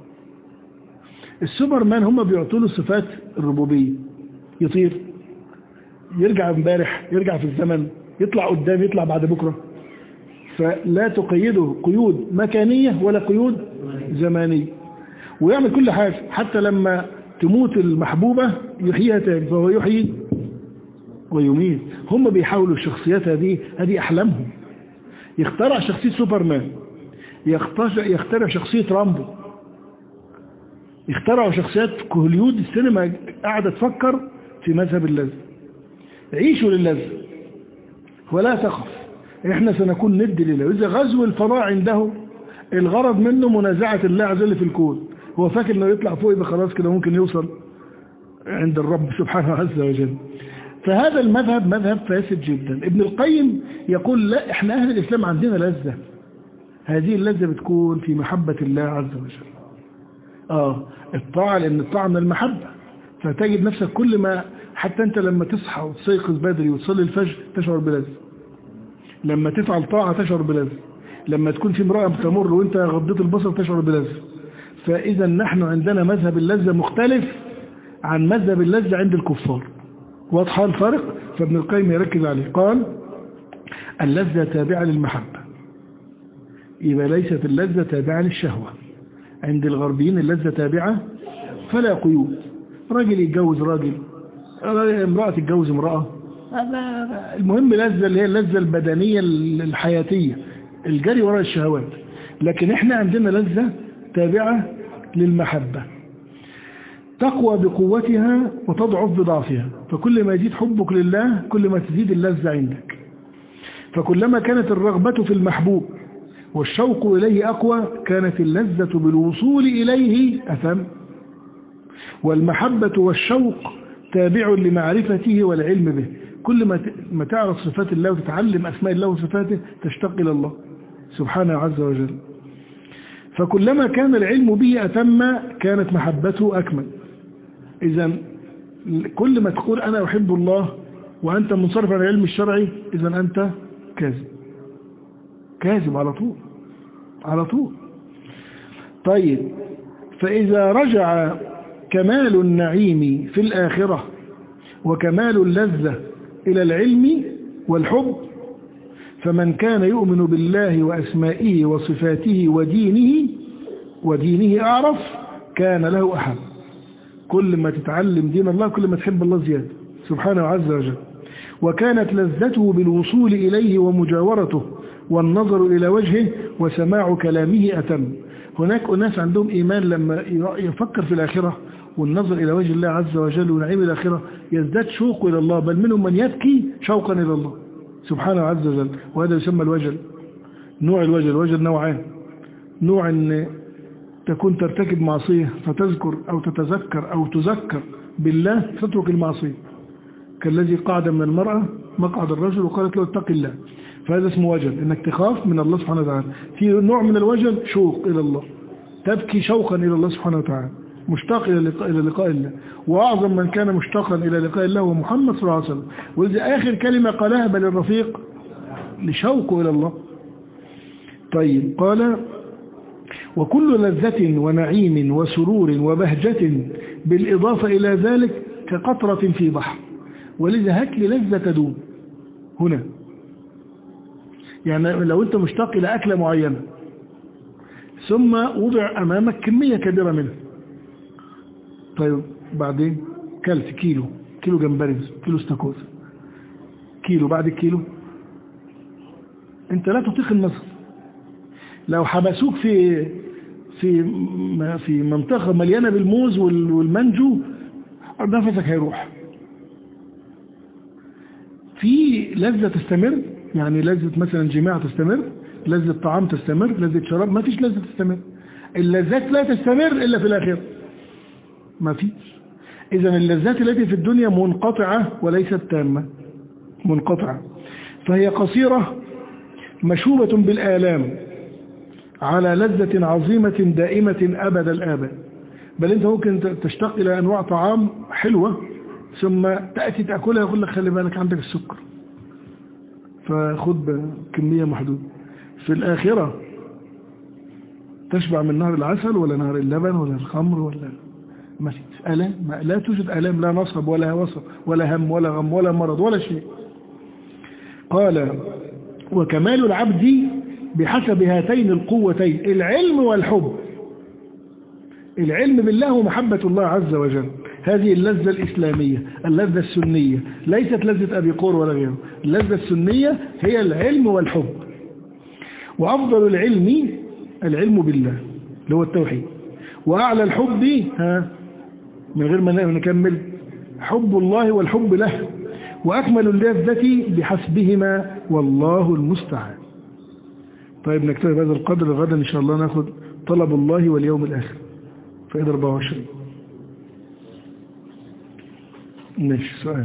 السوبرمان هم بيعطوا له صفات الربوبية، يطير، يرجع امبارح، يرجع في الزمن، يطلع قدام، يطلع بعد بكرة. فلا تقيده قيود مكانية ولا قيود زمانية، ويعمل كل حاجة. حتى لما تموت المحبوبة يحييها تاني، فهو يحيي ويميت. هم بيحاولوا الشخصيات هذه أحلامهم. يخترع شخصية سوبرمان، يخترع شخصية رامبو، يخترعوا شخصيات هوليود. السينما قاعدة تفكر في مذهب اللذة. عيشوا للذة ولا تخف، احنا سنكون ند لله. إذا غزو الفضاء عنده الغرض منه منازعة الله عز وجل في الكون، هو فاكر انه يطلع فوق يبقى خلاص كده ممكن يوصل عند الرب سبحانه عز وجل. فهذا المذهب مذهب فاسد جدا. ابن القيم يقول لا، احنا اهل الاسلام عندنا لذة. هذه اللذة بتكون في محبة الله عز وجل. الطاعة، لان الطاعة من المحبة. فتجد نفسك كل ما، حتى انت لما تصحى وتستيقظ بدري وتصلي الفجر تشعر بلذة. لما تفعل طاعة تشعر بلذة. لما تكون في امرأة بتمر وانت غضيت البصر تشعر بلذة. فإذا نحن عندنا مذهب اللذة مختلف عن مذهب اللذة عند الكفار. واضحة الفرق؟ فابن القيم يركز عليه. قال اللذة تابعة للمحبة، يبقى ليست اللذة تابعة للشهوة. عند الغربيين اللذة تابعة فلا قيود. راجل يتجوز راجل، امرأة تتجوز امرأة، المهم لذة اللي هي اللذة البدنية الحياتية، الجري وراء الشهوات. لكن احنا عندنا لذة تابعة للمحبة، تقوى بقوتها وتضعف بضعفها. فكل ما يزيد حبك لله كل ما تزيد اللذة عندك. فكلما كانت الرغبة في المحبوب والشوق إليه أقوى كانت اللذة بالوصول إليه أثم. والمحبة والشوق تابع لمعرفته والعلم به. كل ما تعرف صفات الله وتتعلم أسماء الله وصفاته تشتاق إلى الله سبحانه عز وجل. فكلما كان العلم به أتم كانت محبته أكمل. إذا كل ما تقول أنا أحب الله وأنت منصرف عن العلم الشرعي، إذا أنت كاذب، كاذب على طول على طول. طيب، فإذا رجع كمال النعيم في الآخرة وكمال اللذة إلى العلم والحب. فمن كان يؤمن بالله وأسمائه وصفاته ودينه أعرف كان له أحب. كل ما تتعلم دين الله كل ما تحب الله زيادة سبحانه عز وجل. وكانت لذته بالوصول إليه ومجاورته والنظر إلى وجهه وسماع كلامه أتم. هناك أناس عندهم إيمان لما يفكر في الآخرة والنظر إلى وجه الله عز وجل ونعيم الآخرة يزداد شوق إلى الله، بل منهم من يبكي شوقا إلى الله سبحانه عز وجل. وهذا يسمى الوجل. نوع الوجل نوعان: نوع أن تكون ترتكب معصية فتذكر أو تتذكر أو تذكر بالله فتترك المعصية، كالذي قعد من المرأة مقعد الرجل وقالت له اتق الله، فهذا اسمه وجل، انك تخاف من الله سبحانه وتعالى. في نوع من الوجل شوق الى الله، تبكي شوقا الى الله سبحانه وتعالى، مشتاق الى لقاء الله. واعظم من كان مشتاقا الى لقاء الله هو محمد صلى الله عليه وسلم، ولذا اخر كلمه قالها بل الرفيق لشوقه الى الله. طيب قال: وكل لذة ونعيم وسرور وبهجة بالإضافة إلى ذلك كقطرة في بحر. ولذا هات لي لذة تدوم هنا. يعني لو أنت مشتاق إلى أكلة معينة ثم وضع أمامك كمية كبيرة منها، طيب بعدين كلت كيلو جمبري، كيلو استاكوزا، كيلو بعد الكيلو، أنت لا تطيق النظر. لو حبسوك في منطقة مليانة بالموز والمانجو نفسك هيروح. في لذة تستمر، يعني لذة مثلا جماع تستمر، لذة طعام تستمر، لذة شراب، ما فيش لذة تستمر. اللذات لا تستمر إلا في الآخرة، ما فيش. إذن اللذات التي في الدنيا منقطعة وليست تامة، منقطعة، فهي قصيرة مشوبة بالآلام على لذة عظيمة دائمة أبد الآباد. بل أنت ممكن تشتاق إلى أنواع طعام حلوة ثم تأتي تأكلها يقول لك خلي بالك عندك السكر، فخذ بكمية محدودة. في الآخرة تشبع من نهر العسل ولا نهر اللبن ولا الخمر ولا ما فيش آلام، لا توجد آلام، لا نصب ولا وصب ولا هم ولا غم ولا مرض ولا شيء. قال: وكمال العبد بحسب هاتين القوتين العلم والحب. العلم بالله ومحبة الله عز وجل، هذه اللذة الإسلامية، اللذة السنية، ليست لذة أبي قور ولا غيره. اللذة السنية هي العلم والحب. وأفضل العلم بالله اللي هو التوحيد، وأعلى الحب من غير ما نكمل حب الله والحب له، وأكمل اللذة بحسبهما والله المستعان. طيب نكتفي بهذا القدر، غدا إن شاء الله ناخذ طلب الله واليوم الآخر فائدة 24. ماشي سؤال.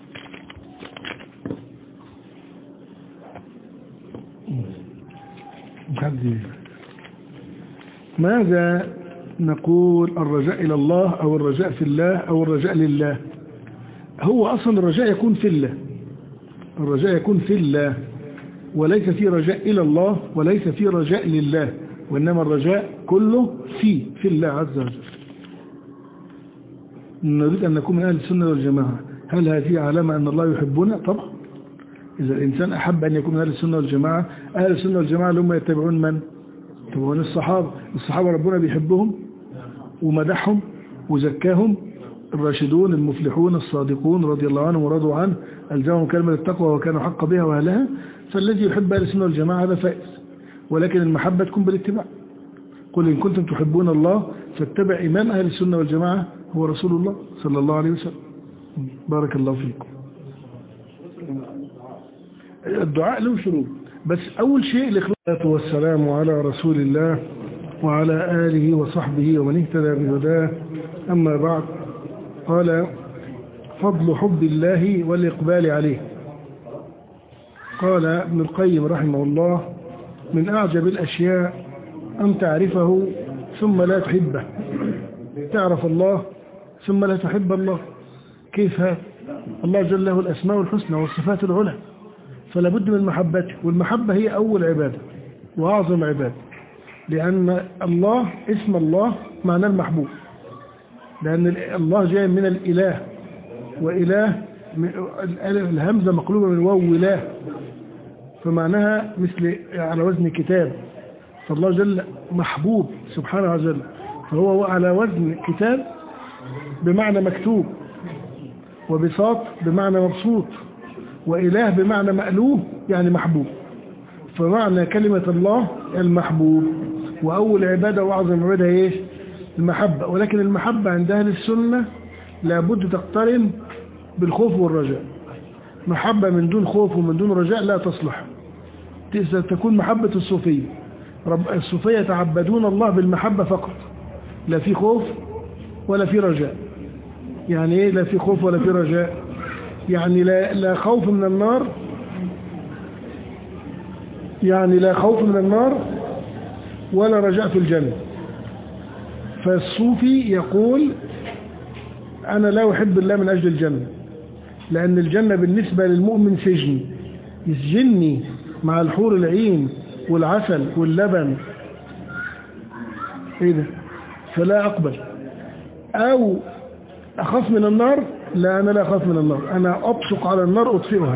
ماذا نقول الرجاء إلى الله أو الرجاء في الله أو الرجاء لله؟ هو أصلا الرجاء يكون في الله، الرجاء يكون في الله، وليس في رجاء إلى الله وليس في رجاء لله، وإنما الرجاء كله في الله عز وجل. نريد أن نكون من أهل السنة والجماعة. هل هذه علامة أن الله يحبنا؟ طبعا. إذا الإنسان أحب أن يكون من أهل السنة والجماعة، أهل السنة والجماعة اللي هم يتبعون من؟ يتبعون الصحابة ربنا بيحبهم ومدحهم وزكاهم، الراشدون المفلحون الصادقون رضي الله عنهم ورضوا عنه، ألزمهم كلمة التقوى وكانوا حق بها وأهلها. فالذي يحب أهل السنة والجماعة هذا فائز، ولكن المحبة تكون بالاتباع. قل إن كنتم تحبون الله فاتبع إمام أهل السنة والجماعة هو رسول الله صلى الله عليه وسلم. بارك الله فيكم. الدعاء له شروط، بس أول شيء الإخلاص والسلام على رسول الله وعلى آله وصحبه ومن اهتدى بهداه. أما بعد، قال: فضل حب الله والإقبال عليه. قال ابن القيم رحمه الله: من أعجب الأشياء أن تعرفه ثم لا تحبه، تعرف الله ثم لا تحب الله. كيف هذا؟ الله جل له الأسماء الحسنى والصفات العلى، فلا بد من محبته، والمحبة هي أول عبادة وأعظم عبادة، لأن الله اسم الله معناه المحبوب، لأن الله جاء من الإله وإله الهمزة مقلوبة من واو وله، فمعناها مثل على وزن كتاب. فالله جل محبوب سبحانه وتعالى، فهو على وزن كتاب بمعنى مكتوب، وبساط بمعنى مبسوط، وإله بمعنى مألوه يعني محبوب. فمعنى كلمة الله المحبوب. وأول عبادة وأعظم عبادة إيه؟ المحبة. ولكن المحبة عند أهل السنة لابد تقترن بالخوف والرجاء. محبة من دون خوف ومن دون رجاء لا تصلح، تكون محبة الصوفية. الصوفية يتعبدون الله بالمحبة فقط، لا في خوف ولا في رجاء. يعني إيه لا في خوف ولا في رجاء؟ يعني لا خوف من النار، يعني لا خوف من النار ولا رجاء في الجنة. فالصوفي يقول أنا لا أحب الله من أجل الجنة، لأن الجنة بالنسبة للمؤمن سجن، يسجنني مع الحور العين والعسل واللبن، إيه ده؟ فلا أقبل. أو أخاف من النار، لا أنا لا أخاف من النار، أنا أبصق على النار أطفئها.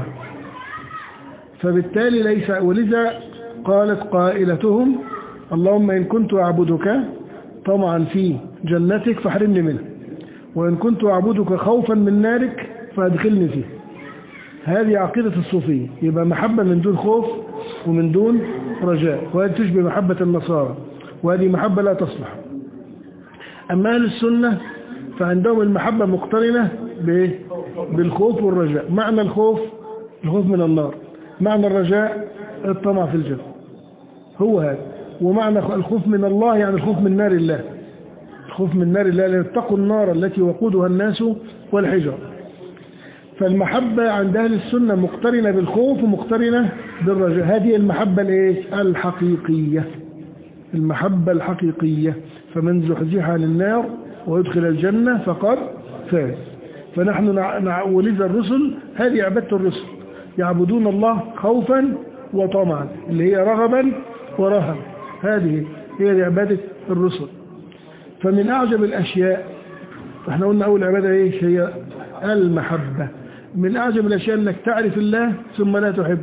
فبالتالي ليس. ولذا قالت قائلتهم اللهم إن كنت أعبدك طمعا في جنتك فاحرمني منها، وإن كنت أعبدك خوفا من نارك فأدخلني فيه. هذه عقيدة الصوفية. يبقى محبة من دون خوف ومن دون رجاء، وهذه تشبه محبة النصارى، وهذه محبة لا تصلح. أما أهل السنة فعندهم المحبة مقترنة بالخوف والرجاء. معنى الخوف من النار، معنى الرجاء الطمع في الجنة، هو هذا. ومعنى الخوف من الله يعني الخوف من نار الله، الخوف من نار الله، ليتقوا النار التي وقودها الناس والحجر. فالمحبة عند أهل السنة مقترنة بالخوف ومقترنة بالرجاء. هذه المحبة الحقيقية، المحبة الحقيقية. فمن زحزح عن النار ويدخل الجنة فقد فاز. فنحن ولذا الرسل هذه عبادة الرسل، يعبدون الله خوفا وطمعا، اللي هي رغبا ورهبا، هذه هي عبادة الرسل. فمن أعجب الأشياء، احنا قلنا أول عبادة ايش هي؟ المحبة. من أعجب الأشياء أنك تعرف الله ثم لا تحب.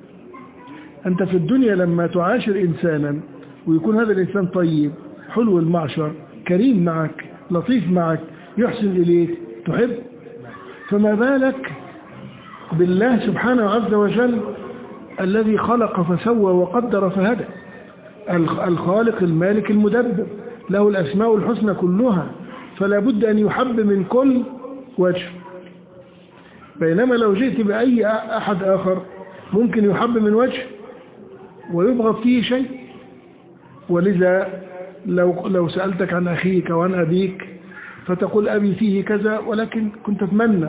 أنت في الدنيا لما تعاشر إنسانا ويكون هذا الإنسان طيب حلو المعشر كريم معك لطيف معك يحسن إليك تحب، فما بالك بالله سبحانه عز وجل الذي خلق فسوى وقدر فهدى، الخالق المالك المدبر، له الأسماء الحسنى كلها، فلا بد أن يحب من كل وجه. بينما لو جئت بأي أحد آخر ممكن يحب من وجه ويبغض فيه شيء. ولذا لو سألتك عن أخيك وعن أبيك فتقول أبي فيه كذا، ولكن كنت أتمنى.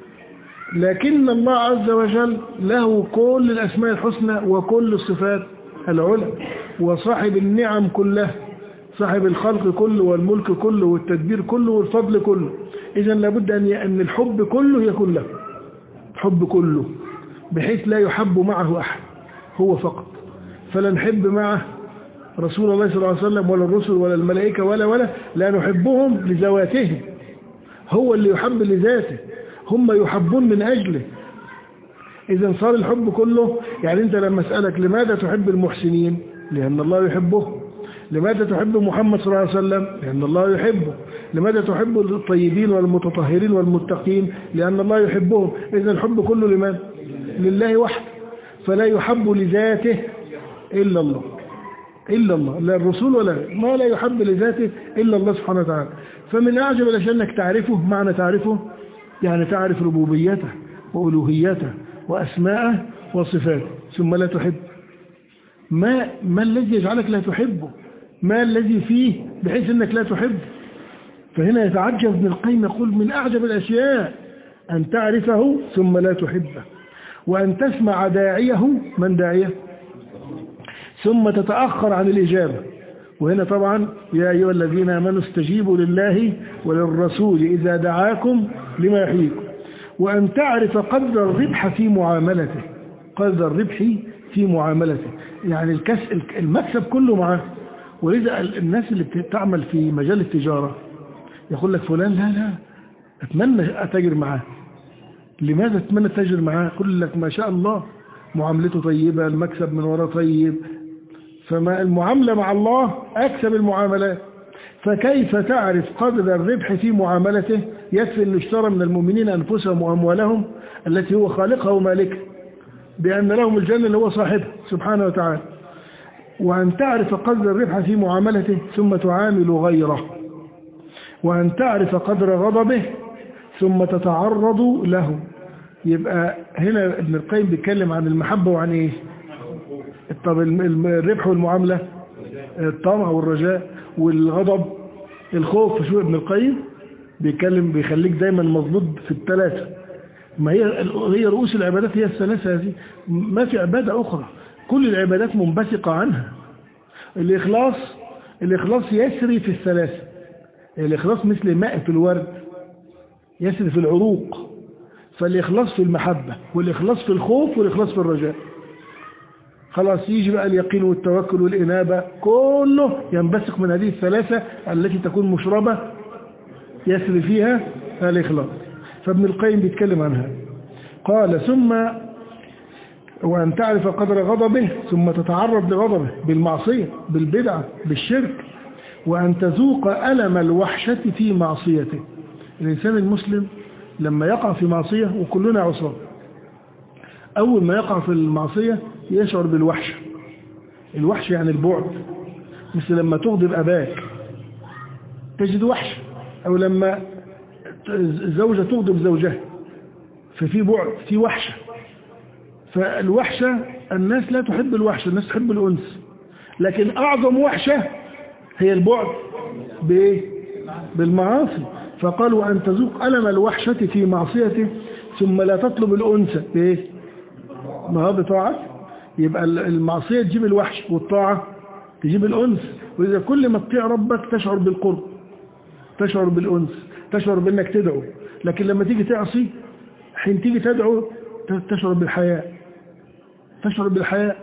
لكن الله عز وجل له كل الأسماء الحسنى وكل الصفات العلى، وصاحب النعم كلها، صاحب الخلق كله والملك كله والتدبير كله والفضل كله. إذا لابد أن الحب كله يكون له، الحب كله، بحيث لا يحب معه أحد، هو فقط. فلا نحب معه رسول الله صلى الله عليه وسلم ولا الرسل ولا الملائكة ولا لا نحبهم لذواتهم، هو اللي يحب لذاته، هم يحبون من أجله. إذا صار الحب كله. يعني أنت لما أسألك لماذا تحب المحسنين؟ لأن الله يحبه. لماذا تحب محمد صلى الله عليه وسلم؟ لأن الله يحبه. لماذا تحب الطيبين والمتطهرين والمتقين؟ لأن الله يحبهم. إذا الحب كله لمن؟ لله وحده. فلا يحب لذاته إلا الله، إلا الله، لا الرسول ولا ما لا يحب لذاته إلا الله سبحانه وتعالى. فمن أعجب الأشياء أنك تعرفه. معنى تعرفه يعني تعرف ربوبيته وألوهيته وأسماءه وصفاته ثم لا تحب. ما الذي يجعلك لا تحبه؟ ما الذي فيه بحيث أنك لا تحبه؟ فهنا يتعجب ابن القيم يقول من أعجب الأشياء أن تعرفه ثم لا تحبه، وأن تسمع داعيه، من داعيه، ثم تتأخر عن الإجابة. وهنا طبعا يا أيها الذين آمنوا استجيبوا لله وللرسول إذا دعاكم لما يحييكم. وأن تعرف قدر الربح في معاملته، قدر الربح في معاملته، يعني المكسب كله معاه. ولذا الناس اللي بتعمل في مجال التجارة يقول لك فلان لا أتمنى أتاجر معاه، لماذا تتمنى تتاجر معاه؟ يقول لك ما شاء الله معاملته طيبة، المكسب من وراء طيب. فما المعاملة مع الله أكسب المعاملات. فكيف تعرف قدر الربح في معاملته؟ يكفي أن اشترى من المؤمنين أنفسهم وأموالهم التي هو خالقها ومالكها بأن لهم الجنة اللي هو صاحبها سبحانه وتعالى. وأن تعرف قدر الربح في معاملته ثم تعامل غيره، وأن تعرف قدر غضبه ثم تتعرض له. يبقى هنا ابن القيم بيتكلم عن المحبة وعن ايه؟ طب الربح والمعاملة، الطمع والرجاء والغضب، الخوف. شو ابن القيم بيتكلم بيخليك دايما مظبوط في الثلاثة. ما هي رؤوس العبادات هي الثلاثة هذه، ما في عبادة أخرى، كل العبادات منبثقة عنها. الإخلاص يسري في الثلاثة. الإخلاص مثل ماء في الورد يسري في العروق. فالإخلاص في المحبة، والإخلاص في الخوف، والإخلاص في الرجاء. خلاص يجي بقى اليقين والتوكل والإنابة، كله ينبثق من هذه الثلاثة التي تكون مشربة يسري فيها الإخلاص. فابن القيم بيتكلم عنها. قال ثم وأن تعرف قدر غضبه ثم تتعرض لغضبه بالمعصية بالبدعة بالشرك، وأن تذوق ألم الوحشة في معصيته. الإنسان المسلم لما يقع في معصية، وكلنا عصاة، أول ما يقع في المعصية يشعر بالوحشة. الوحشة يعني البعد، مثل لما تغضب أباك تجد وحشة، أو لما زوجة تغضب زوجها ففي بعد، في وحشة. فالوحشة الناس لا تحب الوحشة، الناس تحب الأنس. لكن أعظم وحشة هي البعد بالمعاصي. فقالوا أن تذوق ألم الوحشة في معصيته ثم لا تطلب الأنس ما هو بطاعة. يبقى المعصية تجيب الوحش، والطاعة تجيب الأنس. وإذا كل ما تطيع ربك تشعر بالقرب، تشعر بالأنس، تشعر بأنك تدعو. لكن لما تيجي تعصي، حين تيجي تدعو تشعر بالحياء، تشعر بالحياء.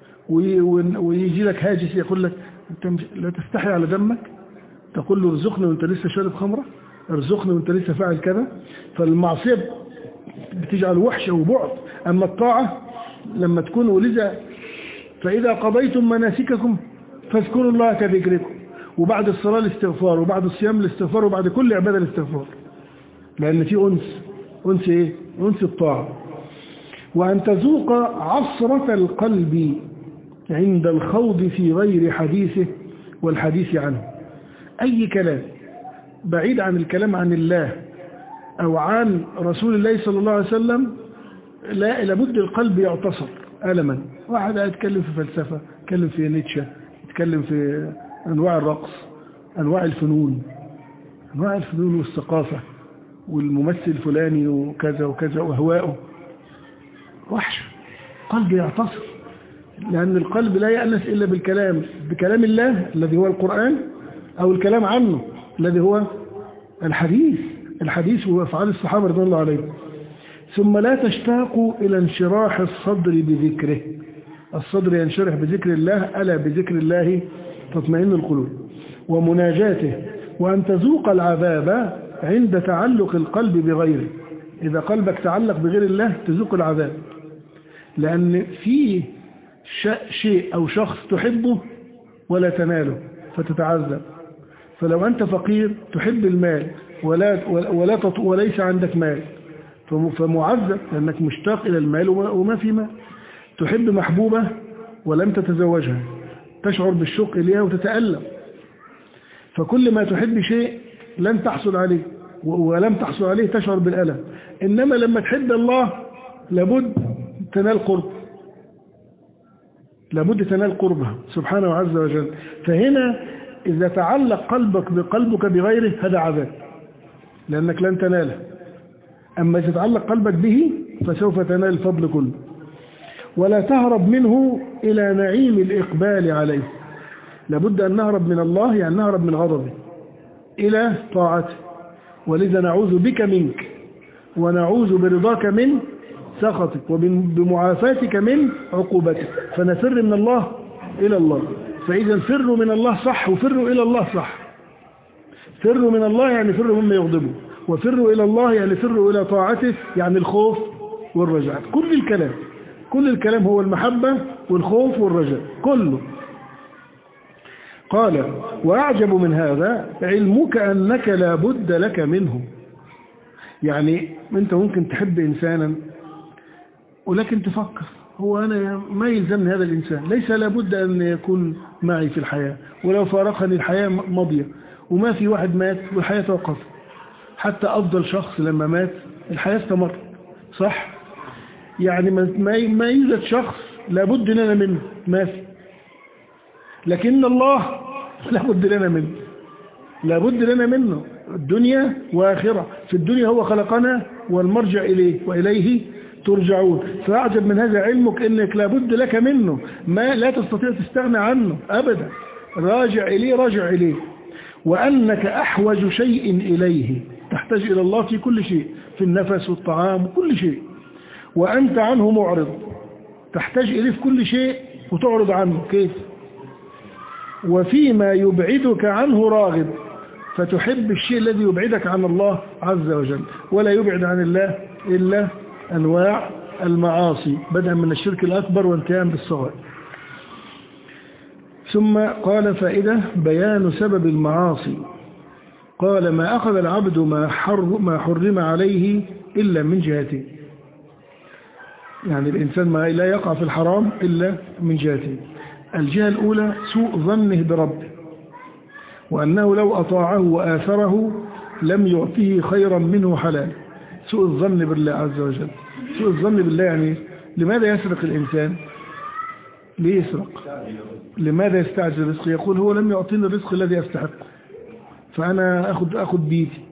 ويجي لك هاجس يقول لك أنت لا تستحي على دمك، تقول له ارزقني وانت لسه شارب خمرة، ارزقني وانت لسه فاعل كذا. فالمعصية بتجعل وحشة وبعد. أما الطاعة لما تكون ولذا فإذا قضيتم مناسككم فاذكروا الله كذكركم. وبعد الصلاة الاستغفار، وبعد الصيام الاستغفار، وبعد كل عبادة الاستغفار، لأن في أنس إيه؟ أنس الطاعة. وأن تذوق عصرة القلب عند الخوض في غير حديثه والحديث عنه. أي كلام بعيد عن الكلام عن الله أو عن رسول الله صلى الله عليه وسلم لابد القلب يعتصر ألما. واحد يتكلم في فلسفة، يتكلم في نيتشه، يتكلم في أنواع الرقص، أنواع الفنون والثقافة، والممثل الفلاني وكذا وكذا وأهواءه، وحش. قلب يعتصر، لأن القلب لا يأنس إلا بكلام الله الذي هو القرآن، أو الكلام عنه الذي هو الحديث وأفعال الصحابة رضي الله عليهم. ثم لا تشتاق إلى انشراح الصدر بذكره. الصدر ينشرح بذكر الله، ألا بذكر الله تطمئن القلوب ومناجاته. وأن تذوق العذاب عند تعلق القلب بغيره. إذا قلبك تعلق بغير الله تذوق العذاب، لأن فيه شيء أو شخص تحبه ولا تناله فتتعذب. فلو أنت فقير تحب المال وليس عندك مال فمعذب، لأنك مشتاق إلى المال وما في مال. تحب محبوبة ولم تتزوجها تشعر بالشوق إليها وتتألم. فكل ما تحب شيء لن تحصل عليه، ولم تحصل عليه تشعر بالألم. إنما لما تحب الله لابد تنال قربه سبحانه عز وجل. فهنا إذا تعلق قلبك بغيره هذا عذاب، لأنك لن تناله. أما إذا تعلق قلبك به فسوف تنال الفضل كله. ولا تهرب منه إلى نعيم الإقبال عليه. لابد أن نهرب من الله، يعني نهرب من غضبه إلى طاعته. ولذا نعوذ بك منك، ونعوذ برضاك من سخطك، وبمعافاتك من عقوبتك. فنفر من الله إلى الله. فإذا فروا من الله صح، وفروا إلى الله صح. فروا من الله يعني فروا مما يغضبه، وفروا إلى الله يعني فروا إلى طاعته، يعني الخوف والرجاء. كل الكلام هو المحبة والخوف والرجاء كله. قال وأعجب من هذا علمك أنك لا بد لك منه. يعني أنت ممكن تحب إنسانا ولكن تفكر هو أنا ما يلزمني هذا الإنسان، ليس لابد أن يكون معي في الحياة، ولو فارقني الحياة مضية، وما في واحد مات والحياة توقف. حتى أفضل شخص لما مات الحياة استمر، صح؟ يعني ما يوجد شخص لابد لنا منه، ما في. لكن الله لابد لنا منه الدنيا وآخرة. في الدنيا هو خلقنا والمرجع إليه وإليه ترجعون. فأعجب من هذا علمك أنك لابد لك منه، ما لا تستطيع تستغنى عنه أبدا، راجع إليه. وأنك أحوج شيء إليه، تحتاج إلى الله في كل شيء، في النفس والطعام وكل شيء. وأنت عنه معرض، تحتاج إليه في كل شيء وتعرض عنه. كيف؟ وفيما يبعدك عنه راغب، فتحب الشيء الذي يبعدك عن الله عز وجل. ولا يبعد عن الله إلا أنواع المعاصي، بدءا من الشرك الأكبر وانتهاء بالصغائر. ثم قال فائدة بيان سبب المعاصي. قال ما أخذ العبد ما حرم عليه إلا من جهتين. يعني الإنسان ما لا يقع في الحرام إلا من جهتين. الجهة الأولى سوء ظنه بربه، وأنه لو أطاعه وآثره لم يعطيه خيرا منه حلال. سوء الظن بالله عز وجل. سوء الظن بالله يعني لماذا يسرق الإنسان؟ ليه يسرق؟ لماذا يستعجل الرزق؟ يقول هو لم يعطيني الرزق الذي أستحقه، فأنا أخذ بيدي.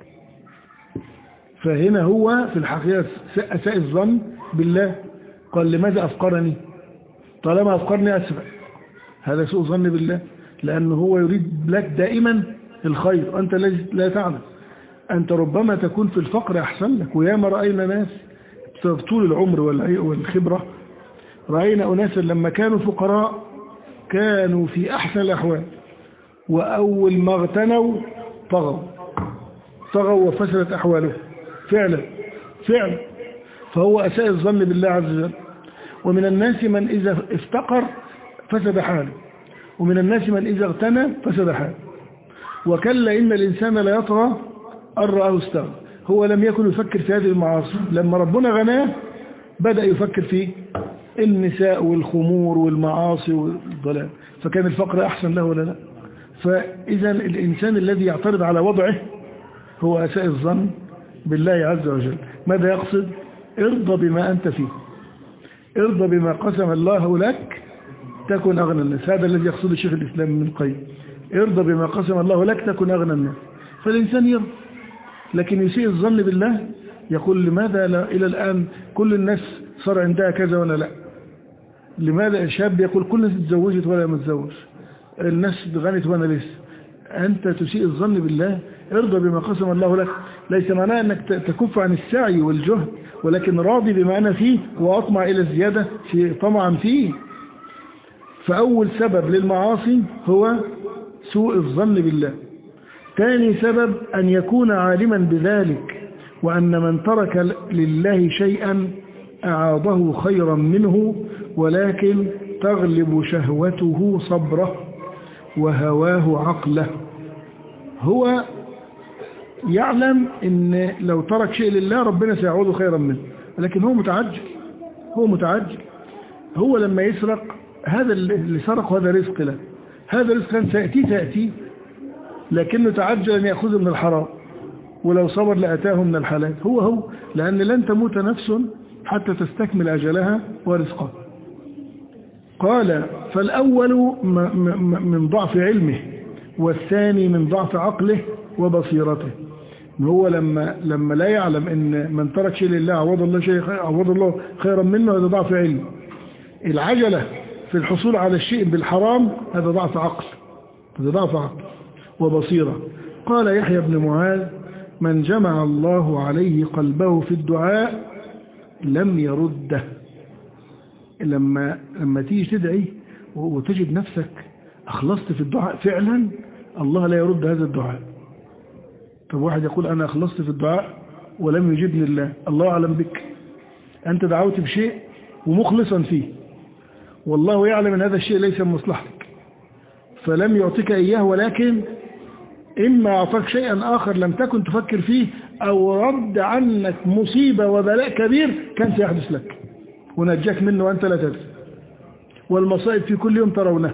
فهنا هو في الحقيقة أساء الظن بالله. قال لماذا أفقرني؟ طالما أفقرني أسرق. هذا سوء ظن بالله، لأنه هو يريد لك دائما الخير، أنت لا تعلم. أنت ربما تكون في الفقر أحسن لك. وياما رأينا ناس طول العمر والخبرة، رأينا أناسا لما كانوا فقراء كانوا في أحسن الأحوال، وأول ما اغتنوا طغوا وفسدت أحواله فعلا. فهو أساء الظن بالله عز وجل. ومن الناس من إذا افتقر فسد حاله، ومن الناس من إذا اغتنى فسد حاله. وكلا إن الإنسان لا يطغى أن رآه استغنى. هو لم يكن يفكر في هذه المعاصي، لما ربنا غناه بدأ يفكر في النساء والخمور والمعاصي والضلال، فكان الفقر أحسن له ولا لا؟ فإذا الإنسان الذي يعترض على وضعه هو أساء الظن بالله عز وجل. ماذا يقصد؟ ارضى بما أنت فيه، ارضى بما قسم الله لك تكن أغنى الناس. هذا الذي يقصده شيخ الإسلام ابن القيم، ارضى بما قسم الله لك تكن أغنى الناس. فالإنسان يرضى، لكن يسيء الظن بالله، يقول لماذا لا إلى الآن كل الناس صار عندها كذا ولا لا؟ لماذا الشاب يقول كل الناس اتزوجت ولا ما تزوج؟ الناس غنت وانا لسه. أنت تسيء الظن بالله. ارضى بما قسم الله لك، ليس معناه أنك تكف عن السعي والجهد، ولكن راضي بما أنا فيه وأطمع إلى الزيادة طمعا فيه. فأول سبب للمعاصي هو سوء الظن بالله. ثاني سبب أن يكون عالما بذلك، وأن من ترك لله شيئا أعاضه خيرا منه، ولكن تغلب شهوته صبره وهواه عقله. هو يعلم أن لو ترك شيء لله ربنا سيعوضه خيرا منه، لكن هو متعجل. هو لما يسرق، هذا اللي سرق هذا رزق له، هذا رزق كان سيأتي، لكنه تعجل أن يأخذه من الحرام، ولو صبر لأتاه من الحلال. هو لأن لن تموت نفس حتى تستكمل أجلها ورزقها. قال فالأول من ضعف علمه، والثاني من ضعف عقله وبصيرته. هو لما لا يعلم ان من ترك شيء لله عوض الله خيرا منه، هذا ضعف علم. العجلة في الحصول على الشيء بالحرام هذا ضعف عقل وبصيرة. قال يحيى بن معاذ من جمع الله عليه قلبه في الدعاء لم يرده. لما تيجي تدعي وتجد نفسك أخلصت في الدعاء فعلا، الله لا يرد هذا الدعاء. طب واحد يقول أنا أخلصت في الدعاء ولم يجبني الله، الله أعلم بك، أنت دعوت بشيء ومخلصا فيه، والله يعلم أن هذا الشيء ليس من مصلحتك فلم يعطيك إياه، ولكن إما أعطاك شيئا آخر لم تكن تفكر فيه، أو رد عنك مصيبة وبلاء كبير كان سيحدث لك ونجاك منه وأنت لا تدري، والمصائب في كل يوم ترونه.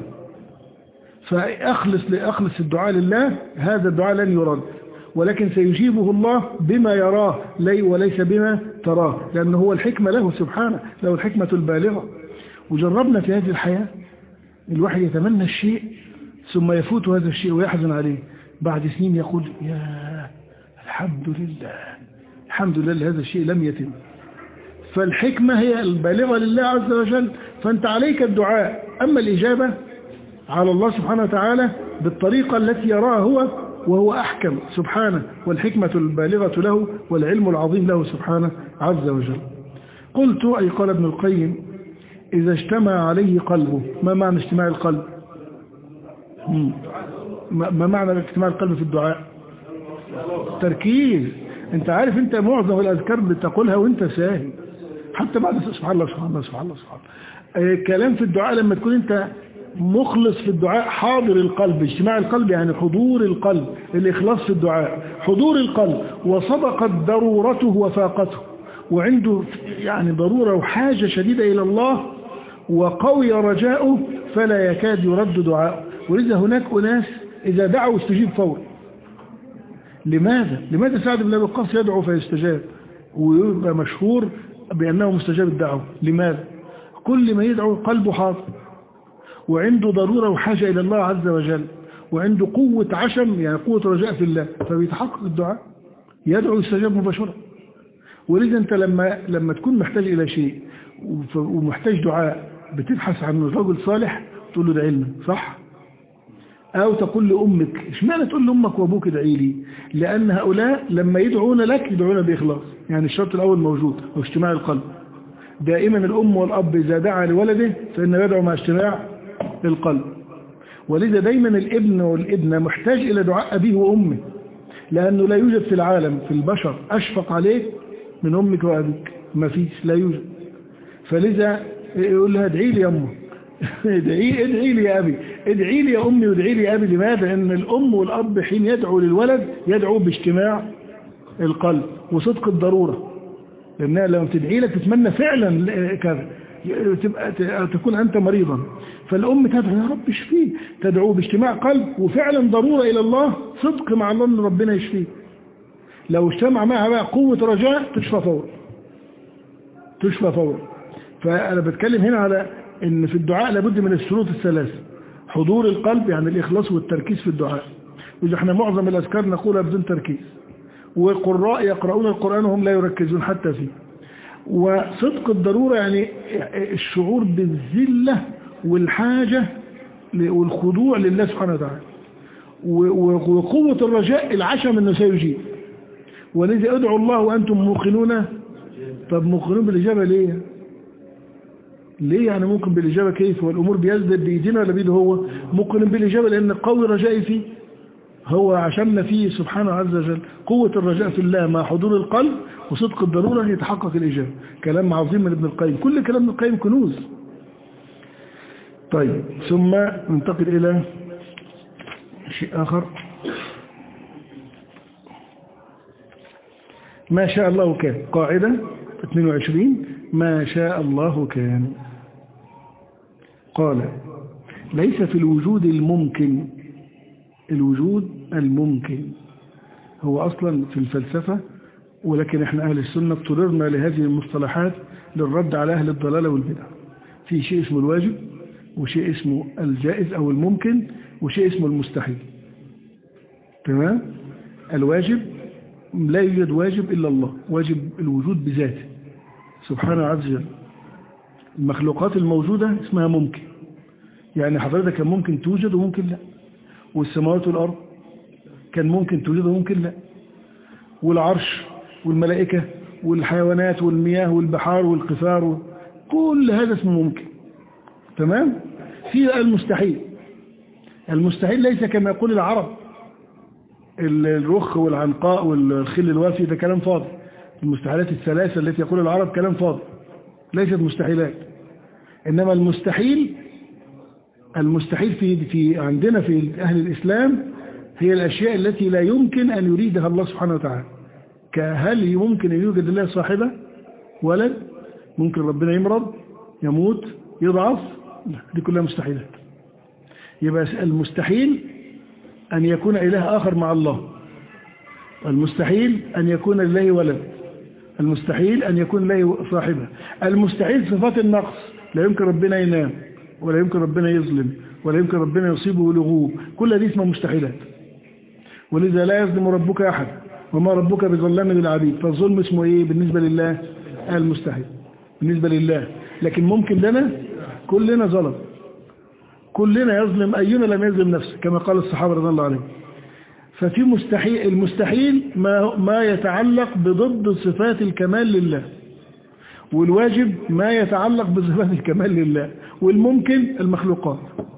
فأخلص الدعاء لله، هذا الدعاء لن يرد، ولكن سيجيبه الله بما يراه وليس بما تراه، لأنه هو الحكمة له سبحانه، له الحكمة البالغة. وجربنا في هذه الحياة الواحد يتمنى الشيء ثم يفوت هذا الشيء ويحزن عليه، بعد سنين يقول يا الحمد لله، الحمد لله هذا الشيء لم يتم. فالحكمة هي البالغة لله عز وجل، فأنت عليك الدعاء، أما الإجابة على الله سبحانه وتعالى بالطريقة التي يراها هو، وهو أحكم سبحانه، والحكمة البالغة له والعلم العظيم له سبحانه عز وجل. قلت أي قال ابن القيم إذا اجتمع عليه قلبه. ما معنى اجتماع القلب؟ ما معنى اجتماع القلب في الدعاء؟ تركيز. انت عارف انت معظم الأذكار بتقولها وانت ساهي، حتى بعد سبحان الله سبحان الله سبحان الله سبحان الله. كلام في الدعاء لما تكون انت مخلص في الدعاء، حاضر القلب. اجتماع القلب يعني حضور القلب، الإخلاص في الدعاء، حضور القلب، وصدقت ضرورته وفاقته، وعنده يعني ضرورة وحاجة شديدة إلى الله، وقوي رجاؤه فلا يكاد يرد دعاء. ولذا هناك أناس إذا دعوا استجيب فورا. لماذا سعد بن أبي وقاص يدعو فيستجاب ويبقى مشهور بأنه مستجاب الدعوة؟ لماذا؟ كل ما يدعو قلبه حاضر، وعنده ضرورة وحاجة إلى الله عز وجل، وعنده قوة عشم يعني قوة رجاء في الله، فبيتحقق الدعاء، يدعو يستجاب مباشرة. ولذا أنت لما تكون محتاج إلى شيء ومحتاج دعاء، بتبحث عن رجل صالح تقول له ادعي لنا، صح؟ أو تقول لأمك. اشمعنى تقول لأمك وأبوك ادعي لي؟ لأن هؤلاء لما يدعون لك يدعون بإخلاص، يعني الشرط الأول موجود واجتماع القلب. دائما الأم والأب إذا دعا لولده فإنه يدعو مع اجتماع القلب. ولذا دايما الابن والابنة محتاج إلى دعاء أبيه وأمه، لأنه لا يوجد في العالم في البشر أشفق عليك من أمك وأبيك، ما فيش، لا يوجد. فلذا يقول لها ادعي لي يا أمه ادعي لي يا أبي، ادعي لي يا أمي وادعي لي يا أبي. لماذا؟ لأن الأم والأب حين يدعو للولد يدعو باجتماع القلب وصدق الضرورة، لأنها لما تدعي لك تتمنى فعلا كذا، تكون أنت مريضا، فالأم تدعو يا رب اشفيه، تدعو باجتماع قلب وفعلا ضرورة إلى الله، صدق مع الله أن ربنا يشفيه. لو اجتمع معها بقى قوة رجاء تشفى فورا. فأنا بتكلم هنا على أن في الدعاء لابد من الشروط الثلاثة: حضور القلب يعني الإخلاص والتركيز في الدعاء، وإذا احنا معظم الأذكار نقولها بدون تركيز، والقراء يقرؤون القرآن وهم لا يركزون حتى فيه. وصدق الضرورة يعني الشعور بالذلة والحاجة والخضوع لله سبحانه وتعالى، وقوة الرجاء العشم أنه سيجيب. ولذا ادعوا الله وأنتم موقنون. طب موقنون بالإجابة ليه؟ يعني ممكن بالإجابة كيف؟ والأمور بيزدد بإيدينا ولا بيده هو؟ ممكن بالإجابة لأن قوي رجائي فيه، هو عشمنا فيه سبحانه عز وجل. قوة الرجاء في الله مع حضور القلب وصدق الضرورة يتحقق الإجابة. كلام عظيم من ابن القيم، كل كلام ابن القيم كنوز. طيب ثم ننتقل إلى شيء آخر. ما شاء الله كان، قاعدة 22 ما شاء الله كان. قال ليس في الوجود الممكن، الوجود الممكن هو أصلا في الفلسفة، ولكن احنا أهل السنة اضطررنا لهذه المصطلحات للرد على أهل الضلالة والبدع. في شيء اسمه الواجب، وشيء اسمه الجائز أو الممكن، وشيء اسمه المستحيل. تمام؟ الواجب لا يوجد واجب إلا الله، واجب الوجود بذاته سبحانه عز وجل. المخلوقات الموجودة اسمها ممكن، يعني حضرتك كان ممكن توجد وممكن لا، والسماوات والأرض كان ممكن توجد وممكن لا، والعرش والملائكة والحيوانات والمياه والبحار والقفار، كل هذا اسمه ممكن. تمام؟ في المستحيل. المستحيل ليس كما يقول العرب الرخ والعنقاء والخل الوافي ده كلام فاضي. المستحيلات الثلاثة التي يقول العرب كلام فاضي، ليست مستحيلات. إنما المستحيل في عندنا في أهل الإسلام هي الأشياء التي لا يمكن أن يريدها الله سبحانه وتعالى. هل يمكن أن يوجد الله صاحبة ولد؟ ممكن ربنا يمرض يموت يضعف؟ لا، دي كلها مستحيلات. يبقى المستحيل أن يكون إله آخر مع الله، المستحيل أن يكون لله ولد، المستحيل أن يكون له صاحبة، المستحيل صفات النقص، لا يمكن ربنا ينام ولا يمكن ربنا يظلم ولا يمكن ربنا يصيبه لغوب، كل دي اسمها مستحيلات. ولذا لا يظلم ربك أحد وما ربك بظلام للعبيد. فالظلم اسمه إيه بالنسبة لله؟ المستحيل بالنسبة لله. لكن ممكن لنا، كلنا ظلم، كلنا يظلم، أينا لم يظلم نفسه كما قال الصحابة رضي الله عنهم. ففي مستحيل، المستحيل ما يتعلق بضد صفات الكمال لله، والواجب ما يتعلق بصفات الكمال لله، والممكن المخلوقات،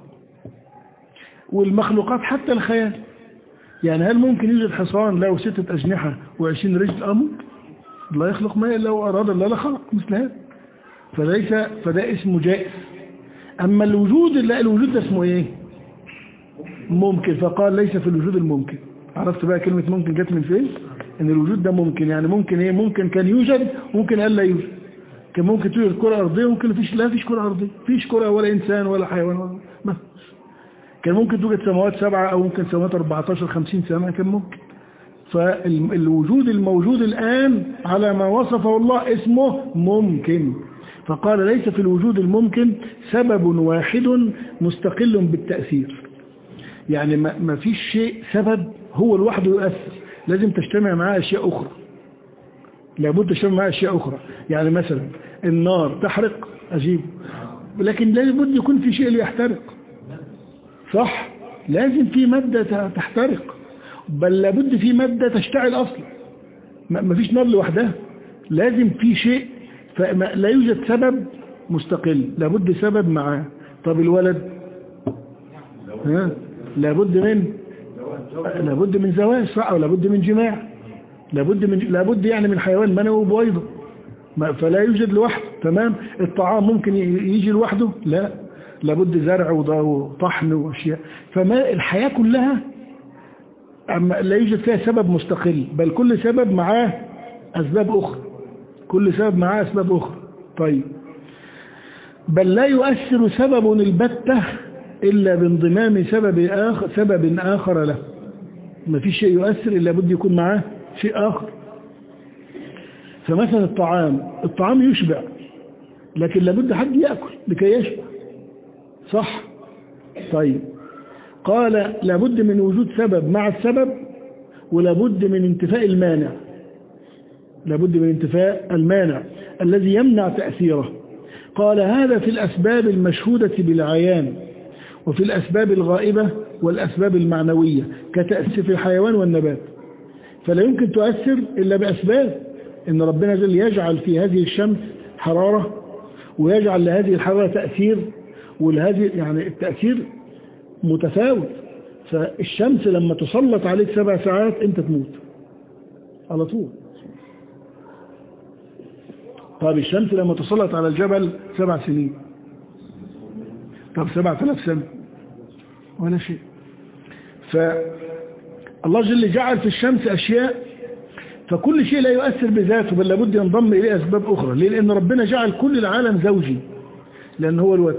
والمخلوقات حتى الخيال. يعني هل ممكن يوجد حصان له 6 أجنحة و20 رجل؟ أمر لا يخلق ما إلا وأراد الله لخلق مثل هذا. فده اسمه جائز. أما الوجود، لا، الوجود ده اسمه إيه؟ ممكن. فقال ليس في الوجود الممكن. عرفت بقى كلمة ممكن جت من فين؟ إن الوجود ده ممكن. يعني ممكن إيه؟ ممكن كان يوجد، ممكن قال لا يوجد. كان ممكن توجد كرة أرضية، ممكن لا فيش كرة أرضية، فيش كرة ولا إنسان ولا حيوان ما. كان ممكن توجد سماوات 7 أو ممكن سماوات 14 50 سماء، كان ممكن. فالوجود الموجود الآن على ما وصفه الله اسمه ممكن. فقال ليس في الوجود الممكن سبب واحد مستقل بالتأثير. يعني ما فيش شيء سبب هو لوحده يؤثر، لازم تجتمع معاه أشياء أخرى، لابد تجتمع معاه أشياء أخرى. يعني مثلا النار تحرق، أجيب، لكن لابد يكون في شيء ليحترق، صح؟ لازم في مادة تحترق، بل لابد في مادة تشتعل أصلا. ما فيش نار لوحدها، لازم في شيء. فلا يوجد سبب مستقل، لابد سبب معاه. طب الولد لابد من زواج، صح؟ أو لابد من جماع، لابد يعني من حيوان منوي وبويضة، فلا يوجد لوحده. تمام. الطعام ممكن يجي لوحده؟ لا، لابد زرع وطحن واشياء. فما الحياة كلها لا يوجد فيها سبب مستقل، بل كل سبب معاه أسباب أخرى، كل سبب معاه أسباب أخرى. طيب، بل لا يؤثر سبب البتة إلا بانضمام سبب آخر له. ما فيش شيء يؤثر إلا بد يكون معاه شيء آخر. فمثلا الطعام يشبع، لكن لابد حد يأكل لكي يشبع، صح؟ طيب، قال لابد من وجود سبب مع السبب، ولابد من انتفاء المانع، لابد من انتفاء المانع الذي يمنع تأثيره. قال هذا في الأسباب المشهودة بالعيان، وفي الأسباب الغائبة والأسباب المعنوية كتأثير في الحيوان والنبات. فلا يمكن تؤثر إلا بأسباب. إن ربنا جل يجعل في هذه الشمس حرارة، ويجعل لهذه الحرارة تأثير، ولهذه يعني التأثير متفاوت. فالشمس لما تسلط عليك 7 ساعات أنت تموت على طول. طب الشمس لما تسلط على الجبل 7 سنين، طب 7000 سنة ولا شيء. فالله جل جعل في الشمس أشياء، فكل شيء لا يؤثر بذاته، بل لابد ينضم إليه أسباب أخرى. ليه؟ لأن ربنا جعل كل العالم زوجي، لأن هو الوتر،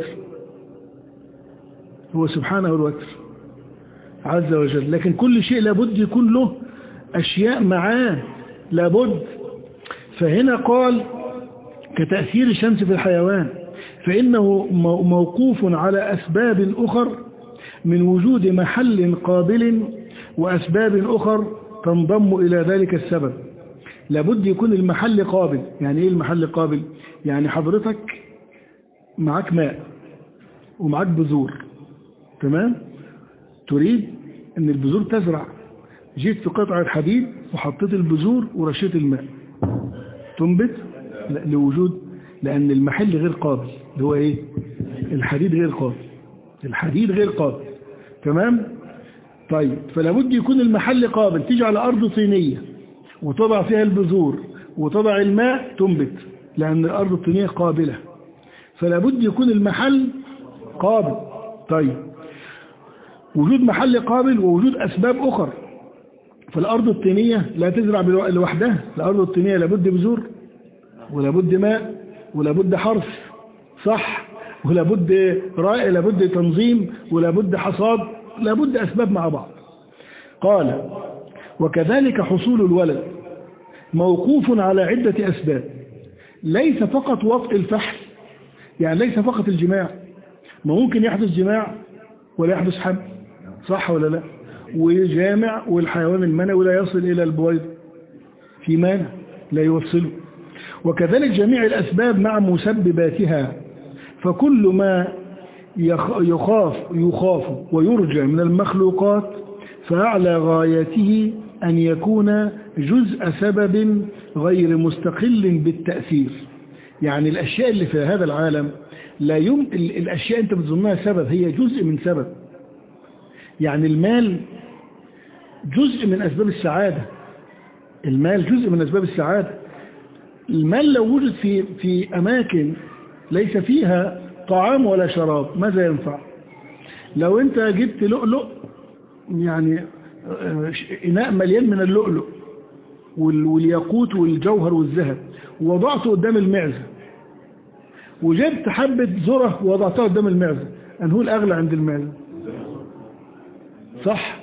هو سبحانه الوتر عز وجل. لكن كل شيء لابد يكون له أشياء معاه، لابد. فهنا قال كتأثير الشمس في الحيوان، فإنه موقوف على أسباب أخر من وجود محل قابل وأسباب أخر تنضم إلى ذلك السبب. لابد يكون المحل قابل. يعني إيه المحل قابل؟ يعني حضرتك معك ماء ومعك بذور، تمام؟ تريد أن البذور تزرع، جيت في قطعة حديد وحطيت البذور ورشيت الماء، تنبت؟ لا، لوجود، لأن المحل غير قابل، اللي هو إيه؟ الحديد غير قابل، الحديد غير قابل، تمام؟ طيب فلا بد يكون المحل قابل، تيجي على أرض طينية وتضع فيها البذور وتضع الماء تنبت، لأن الأرض الطينية قابلة، فلا بد يكون المحل قابل. طيب وجود محل قابل ووجود أسباب أخرى، فالأرض الطينية لا تزرع لوحدها، الأرض الطينية لابد بذور ولابد ماء ولابد حرث، صح، ولابد رائع، لابد تنظيم، ولابد حصاد، لابد أسباب مع بعض. قال وكذلك حصول الولد موقوف على عدة أسباب، ليس فقط وطء الفحل، يعني ليس فقط الجماع، ما ممكن يحدث جماع ولا يحدث حمل، صح ولا لا؟ وجامع والحيوان المنوي لا يصل إلى البويض، في مانع لا يوصله. وكذلك جميع الأسباب مع مسبباتها، فكل ما يخاف ويرجى من المخلوقات فأعلى غايته أن يكون جزء سبب غير مستقل بالتأثير. يعني الأشياء اللي في هذا العالم الأشياء أنت بتظنها سبب، هي جزء من سبب. يعني المال جزء من أسباب السعادة، المال جزء من أسباب السعادة. المال لو وجد في أماكن ليس فيها طعام ولا شراب ماذا ينفع؟ لو أنت جبت لؤلؤ، يعني إناء مليان من اللؤلؤ والياقوت والجوهر والذهب، ووضعته قدام المعزة، وجبت حبة ذرة ووضعتها قدام المعزة، أنه الأغلى عند المعزة، صح؟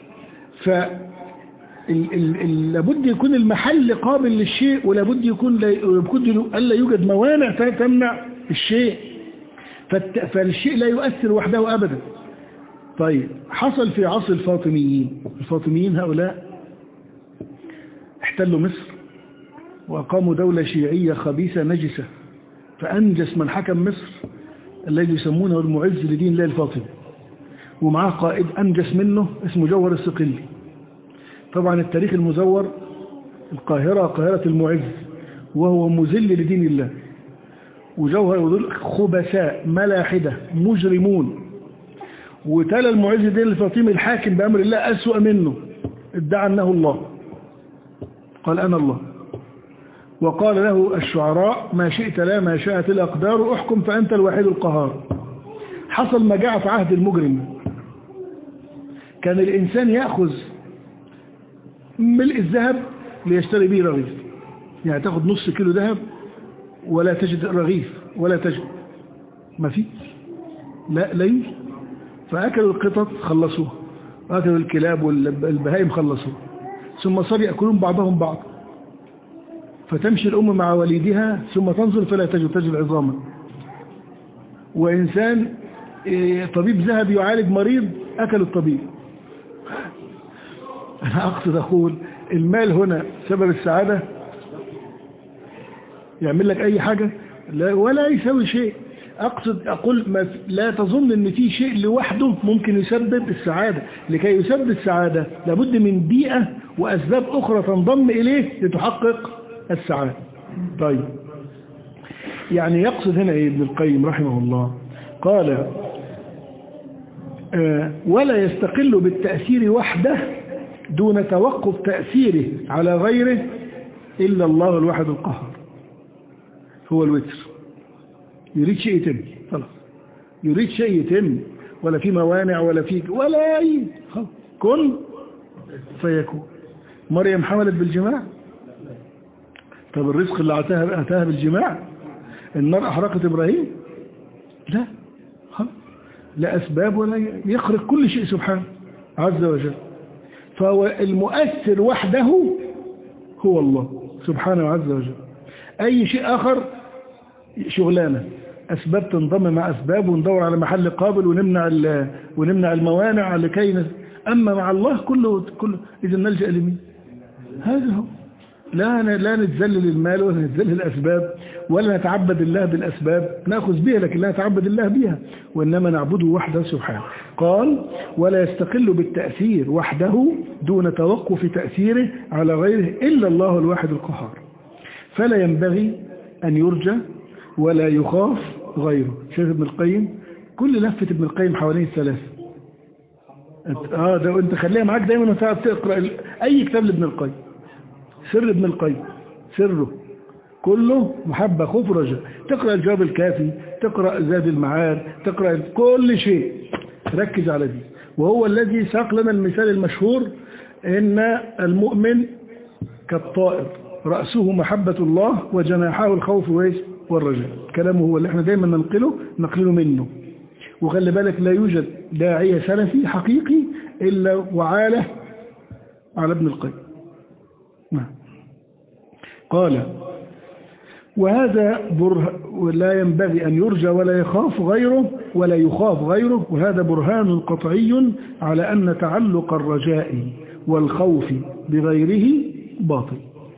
لابد يكون المحل قابل للشيء، ولابد يكون ألا يوجد موانع تمنع الشيء، فالشيء لا يؤثر وحده أبدا. طيب حصل في عصر الفاطميين هؤلاء احتلوا مصر وأقاموا دولة شيعية خبيثة نجسة، فأنجس من حكم مصر الذي يسمونه المعز لدين الله الفاطمي، ومعاه قائد أنجس منه اسمه جوهر الصقلي. طبعا التاريخ المزور، القاهرة قاهرة المعز، وهو مذل لدين الله، وجوهر خبثاء ملاحدة مجرمون. وتلا المعز لدين الفاطمي الحاكم بأمر الله أسوأ منه، ادعى أنه الله، قال أنا الله، وقال له الشعراء ما شئت لا ما شاءت الأقدار أحكم فأنت الوحيد القهار. حصل مجاعة في عهد المجرم، كان الإنسان يأخذ ملء الذهب ليشتري به رغيف، يعني تأخذ نص كيلو ذهب ولا تجد رغيف ولا تجد، ما في، لا يوجد. فأكلوا القطط خلصوها، وأكلوا الكلاب والبهائم خلصوها، ثم صار يأكلون بعضهم بعض، فتمشي الأم مع وليدها ثم تنظر فلا تجد عظاما. وإنسان طبيب ذهب يعالج مريض أكل الطبيب. أنا أقصد أقول المال هنا سبب السعادة، يعمل لك أي حاجة لا ولا يسوي شيء. أقول لا تظن أن في شيء لوحده ممكن يسبب السعادة. لكي يسبب السعادة لابد من بيئة وأسباب أخرى تنضم إليه لتحقق السعادة. طيب يعني يقصد هنا ابن القيم رحمه الله، قال ولا يستقل بالتأثير وحده دون توقف تأثيره على غيره إلا الله الواحد القهار. هو الوتر، يريد شيء يتم خلاص، يريد شيء يتم، ولا في موانع ولا أي كن فيكون. مريم حملت بالجماع، طب الرزق اللي أتاها بالجماع. النار أحرقت إبراهيم، لا خلاص، لا أسباب ولا يخرق كل شيء سبحانه عز وجل. فهو المؤثر وحده هو الله سبحانه عز وجل. أي شيء آخر شغلانة، أسباب تنضم مع أسباب، وندور على محل قابل ونمنع الموانع لكي أما مع الله كله إذا نلجأ لمين؟ هذا هو. لا نتذلل المال ولا نتذلل الأسباب ولا نتعبد الله بالأسباب، نأخذ بها لكن لا نتعبد الله بها، وإنما نعبده وحده سبحانه. قال ولا يستقل بالتأثير وحده دون توقف تأثيره على غيره إلا الله الواحد القهار، فلا ينبغي أن يرجى ولا يخاف غيره. شايف ابن القيم كل لفة ابن القيم حوالين الثلاثة، ده انت خليها معاك دايما وانت تقرا اي كتاب لابن القيم. سر ابن القيم سره كله محبة خوف ورجاء. تقرا الجواب الكافي، تقرا زاد المعاد، تقرا كل شيء، ركز على دي. وهو الذي ساق لنا المثال المشهور ان المؤمن كالطائر رأسه محبة الله وجناحه الخوف والرجاء. كلامه هو اللي احنا دايما نقله منه. وخلي بالك لا يوجد داعية سلفي حقيقي إلا وعاله على ابن القيم. قال وهذا لا ينبغي أن يرجى ولا يخاف غيره وهذا برهان قطعي على أن تعلق الرجاء والخوف بغيره باطل.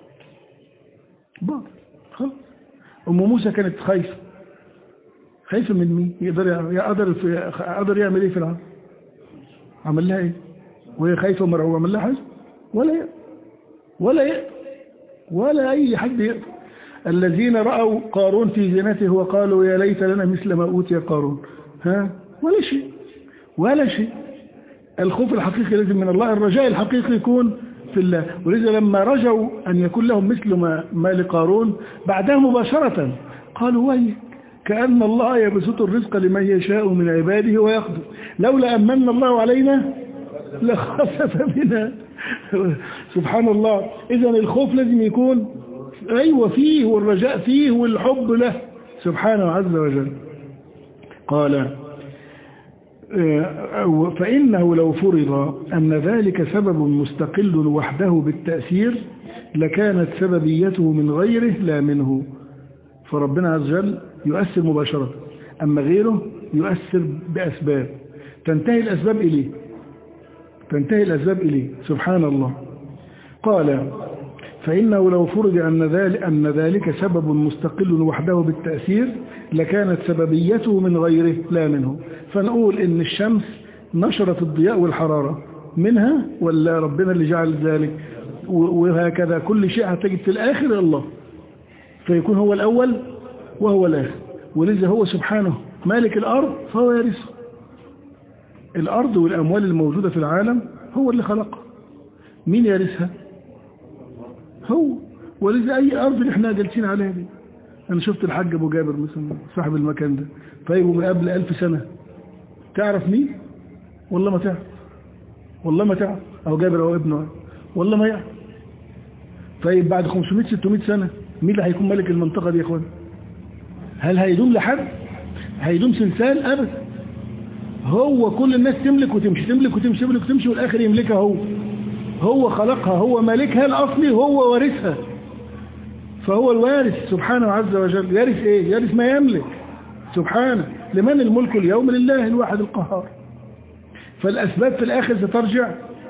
خلاص. أم موسى كانت خايفة من مين؟ يقدر يعمل ايه في العالم؟ عمل لها ايه؟ وهي خايفة ومرعوبة عمل لها حاجة؟ ولا أي حد يقدر. الذين رأوا قارون في زينته وقالوا يا ليت لنا مثل ما أوتي قارون. ولا شيء. الخوف الحقيقي لازم من الله، الرجاء الحقيقي يكون في الله. ولذا لما رجوا أن يكون لهم مثل ما لقارون بعدها مباشرة قالوا ويك كأن الله يبسط الرزق لمن يشاء من عباده ويقدر لولا أمن الله علينا لخسف بنا. سبحان الله. إذا الخوف لازم يكون فيه، والرجاء فيه، والحب له سبحانه عز وجل. قال فإنه لو فرض أن ذلك سبب مستقل وحده بالتأثير لكانت سببيته من غيره لا منه. فربنا عز وجل يؤثر مباشرة، أما غيره يؤثر بأسباب تنتهي الأسباب إليه سبحان الله. قال فإنه لو فرض أن ذلك سبب مستقل وحده بالتأثير لكانت سببيته من غيره لا منه. فنقول إن الشمس نشرت الضياء والحرارة منها ولا ربنا اللي جعل ذلك؟ وهكذا كل شيء هتجد في الآخر الله، فيكون هو الأول وهو الآخر. ولذا هو سبحانه مالك الأرض فهو يرث الأرض والأموال الموجودة في العالم، هو اللي خلقها. مين يرثها؟ هو. ولذا أي أرض اللي احنا جالسين عليها دي، أنا شفت الحاج أبو جابر مثلا صاحب المكان ده طيب من قبل 1000 سنة، تعرف مين؟ والله ما تعرف. أو جابر أو ابنه والله ما يعرف. طيب بعد 500-600 سنة مين اللي هيكون ملك المنطقة دي يا اخوان؟ هل هيدوم لحد؟ هيدوم سلسال؟ أبدا. هو كل الناس تملك وتمشي والآخر يملكها هو خلقها، هو مالكها الأصلي، هو وارثها. فهو الوارث سبحانه عز وجل. يرث ايه؟ يرث ما يملك سبحانه. لمن الملك اليوم؟ لله الواحد القهار. فالأسباب في الآخر سترجع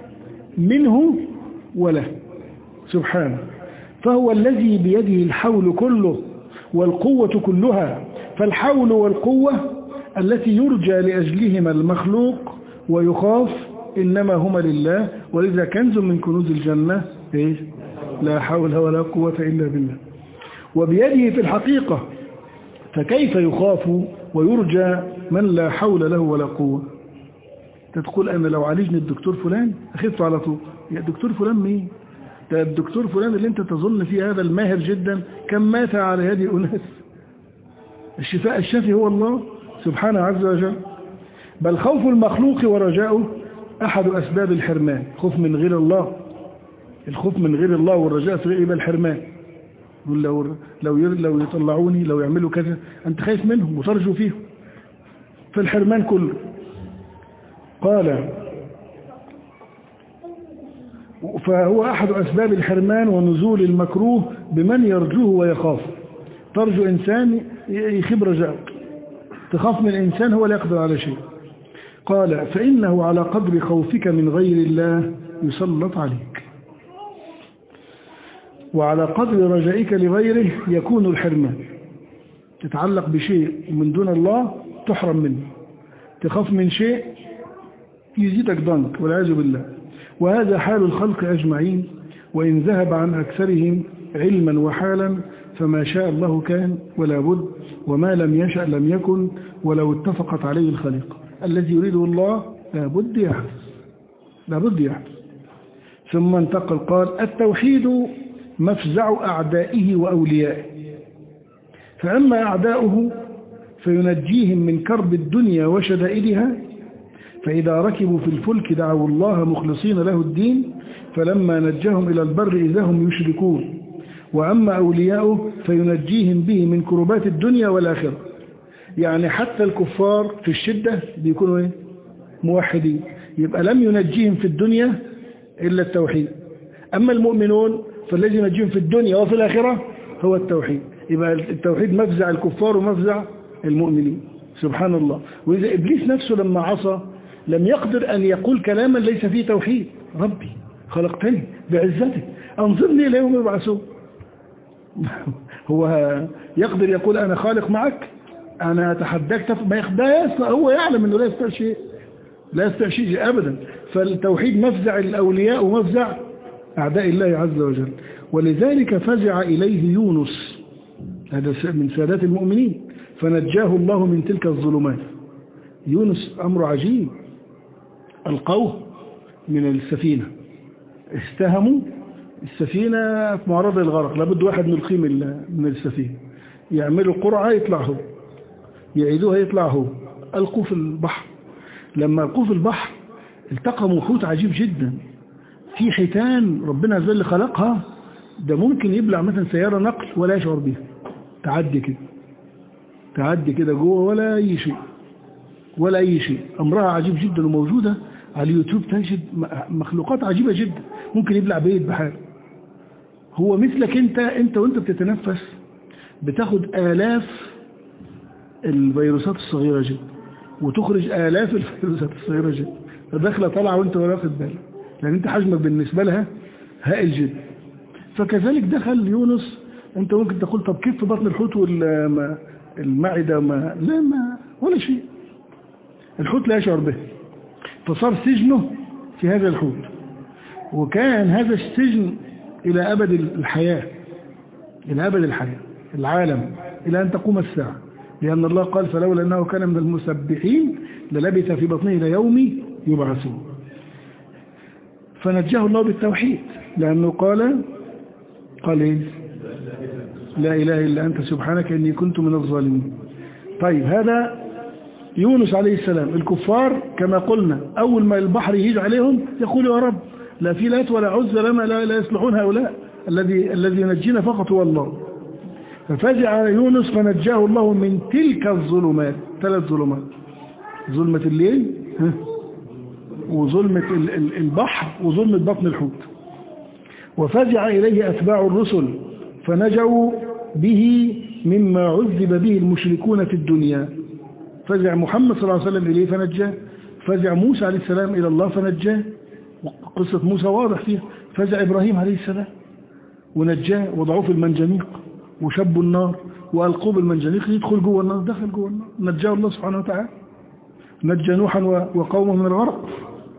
منه وله سبحانه. فهو الذي بيده الحول كله والقوة كلها. فالحول والقوة التي يرجى لأجلهما المخلوق ويخاف إنما هما لله. ولذا كنز من كنوز الجنة لا حول ولا قوة إلا بالله. وبيده في الحقيقة، فكيف يخاف ويرجى من لا حول له ولا قوة؟ تقول أنا لو عالجني الدكتور فلان أخذته على طول. يا الدكتور فلان مين؟ ده الدكتور فلان اللي انت تظن فيه هذا الماهر جدا كم مات على يد أناس. الشفاء الشافي هو الله سبحانه عز وجل. بل خوف المخلوق ورجاؤه أحد أسباب الحرمان. خوف من غير الله، الخوف من غير الله والرجاء في غير الحرمان. لو يطلعوني، لو يعملوا كذا، أنت خايف منهم وترجو فيهم، فالحرمان كله. قال فهو أحد أسباب الحرمان ونزول المكروه بمن يرجوه ويخاف. ترجو إنسان يخيب رجاءك، تخاف من إنسان هو لا يقدر على شيء. قال فإنه على قدر خوفك من غير الله يسلط عليك، وعلى قدر رجائك لغيره يكون الحرمان. تتعلق بشيء من دون الله تحرم منه، تخاف من شيء يزيدك ضنك والعياذ بالله. وهذا حال الخلق أجمعين، وإن ذهب عن أكثرهم علما وحالا فما شاء الله كان ولا بد، وما لم يشأ لم يكن ولو اتفقت عليه الخليقة. الذي يريده الله لا بد يحدث لابد يحدث. ثم انتقل قال التوحيد مفزع أعدائه وأوليائه، فأما أعداؤه فينجيهم من كرب الدنيا وشدائدها، فإذا ركبوا في الفلك دعوا الله مخلصين له الدين فلما نجاهم إلى البر إذا هم يشركون. وأما أولياؤه فينجيهم به من كربات الدنيا والآخرة. يعني حتى الكفار في الشدة بيكونوا إيه؟ موحدين، يبقى لم ينجيهم في الدنيا إلا التوحيد. أما المؤمنون فالذي ينجيهم في الدنيا وفي الآخرة هو التوحيد. يبقى التوحيد مفزع الكفار ومفزع المؤمنين. سبحان الله. وإذا إبليس نفسه لما عصى لم يقدر أن يقول كلاما ليس فيه توحيد. ربي خلقتني بعزتك أنظرني إلى يوم يبعثون. هو يقدر يقول أنا خالق معك، أنا أتحداك ما يخدع، هو يعلم أنه لا يستطيع شيء، لا يستطيع شيء أبدا. فالتوحيد مفزع الأولياء ومفزع أعداء الله عز وجل. ولذلك فزع إليه يونس، هذا من سادات المؤمنين، فنجاه الله من تلك الظلمات. يونس أمر عجيب، ألقوه من السفينة، استهموا السفينة في معرض الغرق، لابد واحد نلقيه من السفينة، يعملوا قرعة يطلع هو، يعيدوها يطلع هو، ألقوا في البحر. لما ألقوا في البحر التقموا حوت عجيب جدا، في حيتان ربنا عز وجل خلقها ده ممكن يبلع مثلا سيارة نقل ولا يشعر بها، تعدي كده جوه ولا أي شيء، ولا أي شيء. أمرها عجيب جدا، وموجودة على اليوتيوب تجد مخلوقات عجيبة جدا، ممكن يبلع بيت بحال. هو مثلك انت وانت بتتنفس بتاخد آلاف الفيروسات الصغيرة جدا، وتخرج آلاف الفيروسات الصغيرة جدا، فداخلة طالعة وانت ولا واخد بالك، لأن انت حجمك بالنسبة لها هائل جدا. فكذلك دخل يونس، انت ممكن تقول طب كيف في بطن الحوت والمعدة ما ولا شيء، الحوت لا يشعر به، فصار سجنه في هذا الحوت، وكان هذا السجن إلى أبد الحياة، إلى أبد الحياة، العالم إلى أن تقوم الساعة، لأن الله قال فلولا أنه كان من المسبحين للبث في بطنه إلى يوم يبعثون. فنجاه الله بالتوحيد، لأنه قال إيه؟ لا إله إلا أنت سبحانك إني كنت من الظالمين. طيب هذا يونس عليه السلام. الكفار كما قلنا أول ما البحر يهيج عليهم يقول يا رب لا في لات ولا عزى لما لا يصلحون هؤلاء، الذي ينجينا فقط هو الله. ففزع يونس فنجاه الله من تلك الظلمات، 3 ظلمات، ظلمة الليل وظلمة البحر وظلمة بطن الحوت. وفزع إليه أتباع الرسل فنجوا به مما عذب به المشركون في الدنيا. فزع محمد صلى الله عليه وسلم إليه فنجاه، فزع موسى عليه السلام إلى الله فنجاه، قصة موسى واضح فيها، فزع إبراهيم عليه السلام ونجاه، وضعوه في المنجنيق وشبوا النار وألقوه بالمنجنيق يدخل جوه النار، دخل جوه النار، نجاه الله سبحانه وتعالى. نجى نوحا وقومه من الغرق.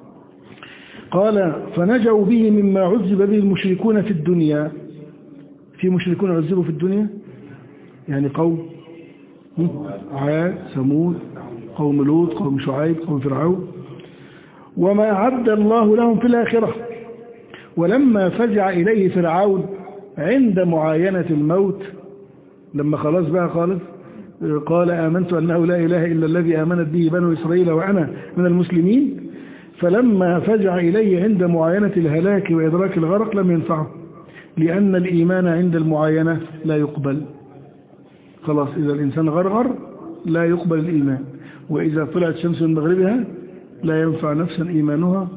قال فنجوا به مما عذب به المشركون في الدنيا. في مشركون عذبوا في الدنيا يعني قوم عاد، ثمود، قوم لوط، قوم شعيب، قوم فرعون. وما أعد الله لهم في الآخرة. ولما فزع إليه فرعون عند معاينة الموت، لما خلاص بقى خالص قال آمنت أنه لا إله إلا الذي آمنت به بنو إسرائيل وأنا من المسلمين. فلما فزع إليه عند معاينة الهلاك وإدراك الغرق لم ينفعه، لأن الإيمان عند المعاينة لا يقبل. خلاص إذا الإنسان غرغر لا يقبل الإيمان، وإذا طلعت شمس من مغربها لا ينفع نفسا إيمانها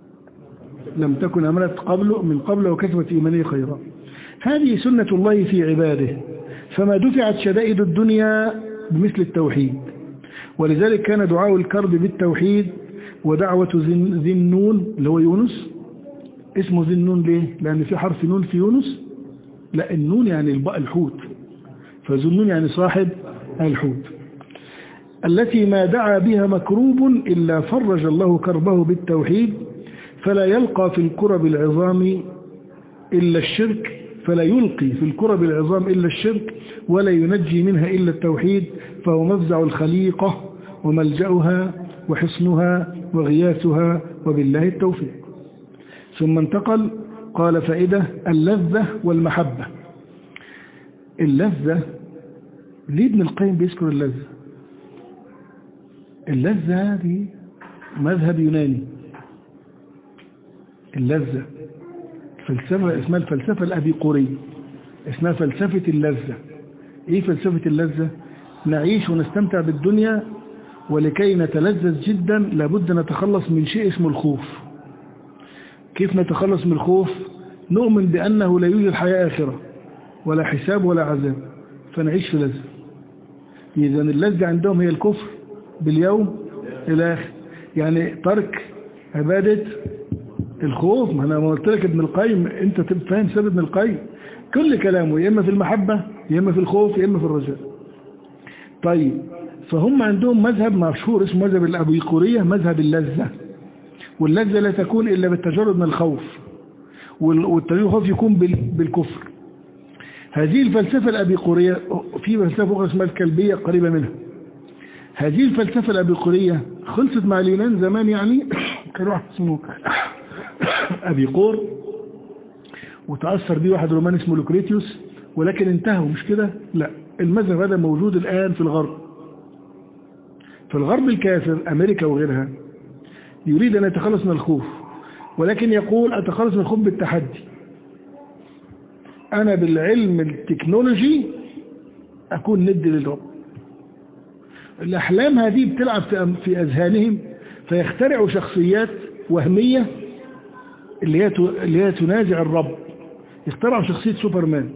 لم تكن أمنت من قبل وكسبت إيمانه خيرا. هذه سنة الله في عباده، فما دفعت شدائد الدنيا بمثل التوحيد. ولذلك كان دعاء الكرب بالتوحيد، ودعوة ذي النون اللي هو يونس. اسمه ذي النون ليه؟ لأن في حرف نون في يونس. لا، النون يعني الحوت، فذو النون يعني صاحب الحوت، التي ما دعا بها مكروب إلا فرج الله كربه بالتوحيد، فلا يلقى في الكرب العظام إلا الشرك، فلا يلقي في الكرب العظام إلا الشرك، ولا ينجي منها إلا التوحيد، فهو مفزع الخليقة وملجأها وحصنها وغياثها وبالله التوفيق. ثم انتقل قال فائدة اللذة والمحبة. اللذة، ليه ابن القيم بيذكر اللذة؟ اللذة دي مذهب يوناني. اللذة فلسفة اسمها الفلسفة الأبيقورية، اسمها فلسفة اللذة. ايه فلسفة اللذة؟ نعيش ونستمتع بالدنيا، ولكي نتلذذ جدا لابد نتخلص من شيء اسمه الخوف. كيف نتخلص من الخوف؟ نؤمن بأنه لا يوجد حياة آخرة ولا حساب ولا عذاب، فنعيش في لذة. إذا اللذة عندهم هي الكفر باليوم الآخر، يعني ترك عبادة الخوف. ما أنا قلت لك ابن القيم، أنت تفهم سبب ابن القيم كل كلامه يا إما في المحبة يا إما في الخوف يا إما في الرجاء. طيب، فهم عندهم مذهب مشهور اسمه مذهب الأبيقورية، مذهب اللذة. واللذة لا تكون إلا بالتجرد من الخوف، والتجرد الخوف يكون بالكفر. هذه الفلسفة الأبيقورية، في فلسفة أخرى اسمها الكلبية قريبة منها. هذه الفلسفة الأبيقورية خلصت مع اليونان زمان، يعني كان واحد اسمه أبيقور وتأثر به واحد روماني اسمه لوكريتيوس، ولكن انتهوا. مش كده؟ لا، المذهب هذا موجود الآن في الغرب. في الغرب الكافر أمريكا وغيرها يريد أن يتخلص من الخوف، ولكن يقول أتخلص من الخوف بالتحدي. أنا بالعلم التكنولوجي أكون ند للرب. الأحلام هذه بتلعب في أذهانهم، فيخترعوا شخصيات وهمية اللي هي تنازع الرب. يخترعوا شخصية سوبرمان.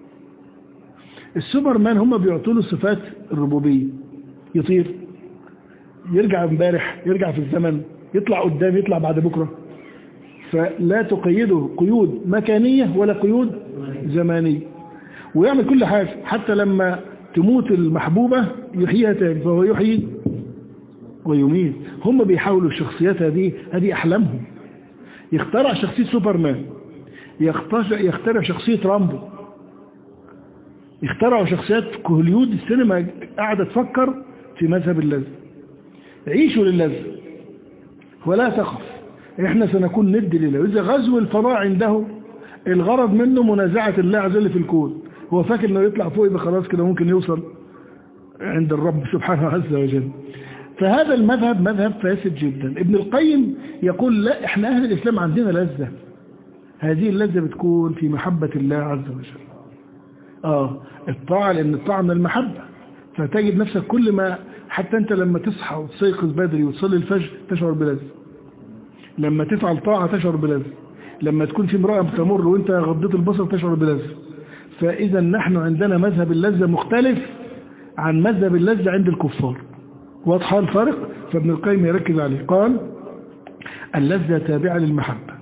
السوبرمان هم بيعطوا له صفات الربوبية، يطير، يرجع امبارح، يرجع في الزمن، يطلع قدام، يطلع بعد بكرة. فلا تقيده قيود مكانية ولا قيود زمانية، ويعمل كل حاجة. حتى لما تموت المحبوبة يحييها تاني، فهو يحيي ويميت. هم بيحاولوا الشخصيات هذه أحلامهم. يخترع شخصية سوبرمان، يخترع شخصية رامبو، يخترعوا شخصيات هوليود. السينما قاعدة تفكر في مذهب اللذة. عيشوا للذة ولا تخف، احنا سنكون ند لله. إذا غزو الفضاء عنده الغرض منه منازعة الله عز وجل في الكون، هو فاكر انه يطلع فوق يبقى خلاص كده ممكن يوصل عند الرب سبحانه عز وجل. فهذا المذهب مذهب فاسد جدا. ابن القيم يقول لا، احنا اهل الاسلام عندنا لذة. هذه اللذة بتكون في محبة الله عز وجل. الطاعة، لان الطاعة من المحبة. فتجد نفسك كل ما، حتى انت لما تصحى وتستيقظ بدري وتصلي الفجر تشعر بلذة. لما تفعل طاعة تشعر بلذة. لما تكون في امرأة بتمر وانت غضيت البصر تشعر بلذة. فإذا نحن عندنا مذهب اللذة مختلف عن مذهب اللذة عند الكفار. واضح الفرق؟ فابن القيم يركز عليه. قال اللذة تابعة للمحبة،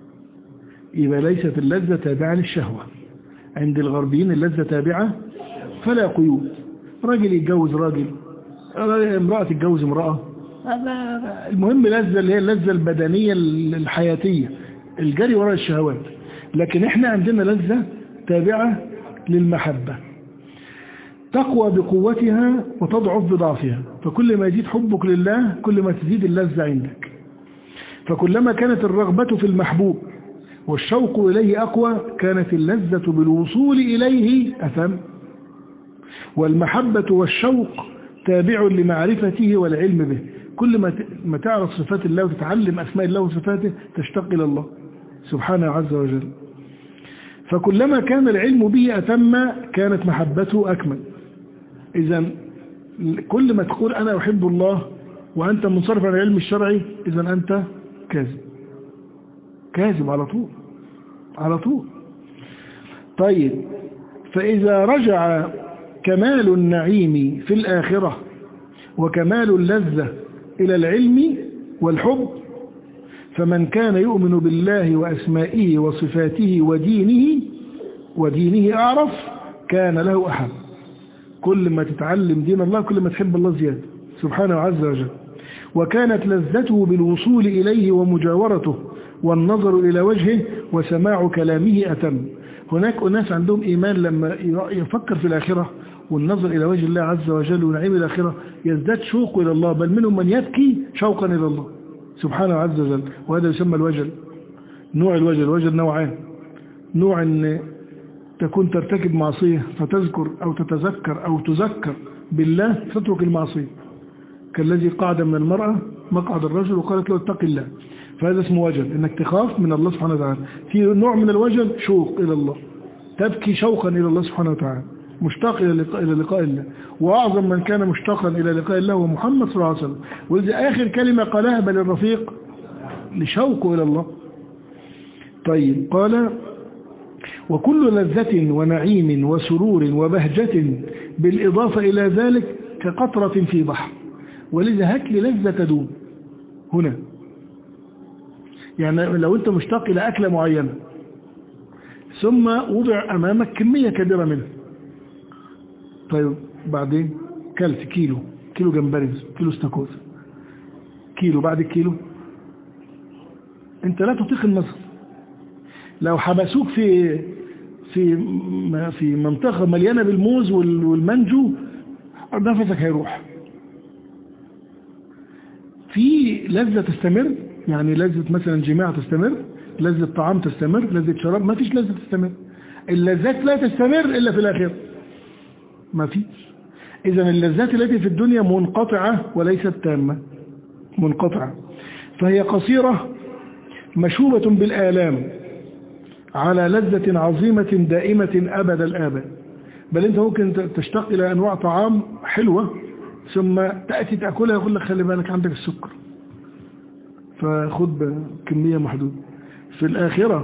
يبقى ليست اللذة تابعة للشهوة. عند الغربيين اللذة تابعة فلا قيود. راجل يتجوز راجل، امرأة تتجوز امرأة، المهم لذة اللي هي اللذة البدنية الحياتية، الجري وراء الشهوات. لكن احنا عندنا لذة تابعة للمحبة، تقوى بقوتها وتضعف بضعفها. فكل ما يزيد حبك لله كل ما تزيد اللذة عندك. فكلما كانت الرغبة في المحبوب والشوق إليه أقوى كانت اللذة بالوصول إليه أتم. والمحبة والشوق تابع لمعرفته والعلم به. كل ما تعرف صفات الله وتتعلم أسماء الله وصفاته تشتاق إلى الله سبحانه عز وجل. فكلما كان العلم به أتم كانت محبته أكمل. إذا كل ما تقول أنا أحب الله وأنت منصرف عن العلم الشرعي، إذا أنت كاذب، كاذب على طول. طيب، فإذا رجع كمال النعيم في الآخرة وكمال اللذة إلى العلم والحب، فمن كان يؤمن بالله وأسمائه وصفاته ودينه أعرف كان له أحب. كل ما تتعلم دين الله كل ما تحب الله زيادة سبحانه عز وجل. وكانت لذته بالوصول إليه ومجاورته والنظر إلى وجهه وسماع كلامه أتم. هناك أناس عندهم إيمان لما يفكر في الآخرة والنظر إلى وجه الله عز وجل ونعيم الآخرة يزداد شوق إلى الله، بل منهم من يبكي شوقا إلى الله سبحانه عز وجل. وهذا يسمى الوجل. نوع الوجل نوعان: نوع أن تكون ترتكب معصية فتذكر أو تتذكر أو تذكر بالله فتترك المعصية، كالذي قعد من المرأة مقعد الرجل وقالت له اتق الله، فهذا اسمه وجل، انك تخاف من الله سبحانه وتعالى. في نوع من الوجل شوق الى الله، تبكي شوقا الى الله سبحانه وتعالى، مشتاق الى لقاء الله. واعظم من كان مشتاقا الى لقاء الله هو محمد صلى الله عليه وسلم، ولذا اخر كلمه قالها بل الرفيق لشوقه الى الله. طيب، قال: وكل لذة ونعيم وسرور وبهجة بالإضافة إلى ذلك كقطرة في بحر، ولذا هات لي لذة تدوم هنا. يعني لو أنت مشتاق إلى أكلة معينة ثم وضع أمامك كمية كبيرة منها، طيب بعدين كلت كيلو جمبري، كيلو استاكوزا، كيلو بعد الكيلو، أنت لا تطيق النظر. لو حبسوك في منطقة مليانة بالموز والمانجو نفسك هيروح. في لذة تستمر، يعني لذة مثلا جماع تستمر، لذة طعام تستمر، لذة شراب، ما فيش لذة تستمر. اللذات لا تستمر إلا في الآخرة، ما فيش. إذن اللذات التي في الدنيا منقطعة وليست تامة، منقطعة، فهي قصيرة مشوبة بالآلام على لذة عظيمة دائمة أبد الآبد. بل أنت ممكن تشتاق إلى أنواع طعام حلوة ثم تأتي تأكلها يقول لك خلي بالك عندك السكر، فخذ بكمية محدودة. في الآخرة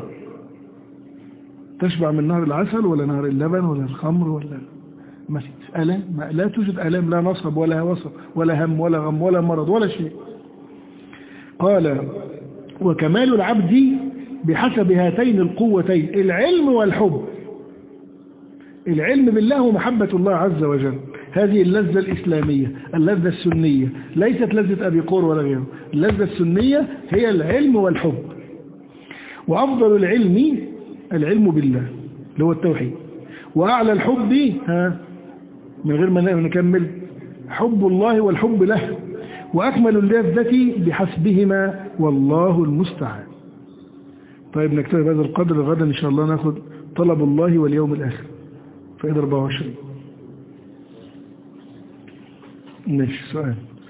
تشبع من نهر العسل ولا نهر اللبن ولا الخمر ولا ما فيش آلام، لا توجد آلام، لا نصب ولا وصب ولا هم ولا غم ولا مرض ولا شيء. قال: وكمال العبد بحسب هاتين القوتين، العلم والحب. العلم بالله ومحبة الله عز وجل، هذه اللذة الإسلامية، اللذة السنية، ليست لذة أبي قور ولا غيره. اللذة السنية هي العلم والحب. وأفضل العلم بالله اللي هو التوحيد، وأعلى الحب من غير ما نكمل حب الله والحب له، وأكمل اللذة بحسبهما والله المستعان. طيب نكتفي بهذا القدر، غدا إن شاء الله ناخذ طلب الله واليوم الآخر فائدة 24. ماشي، سؤال.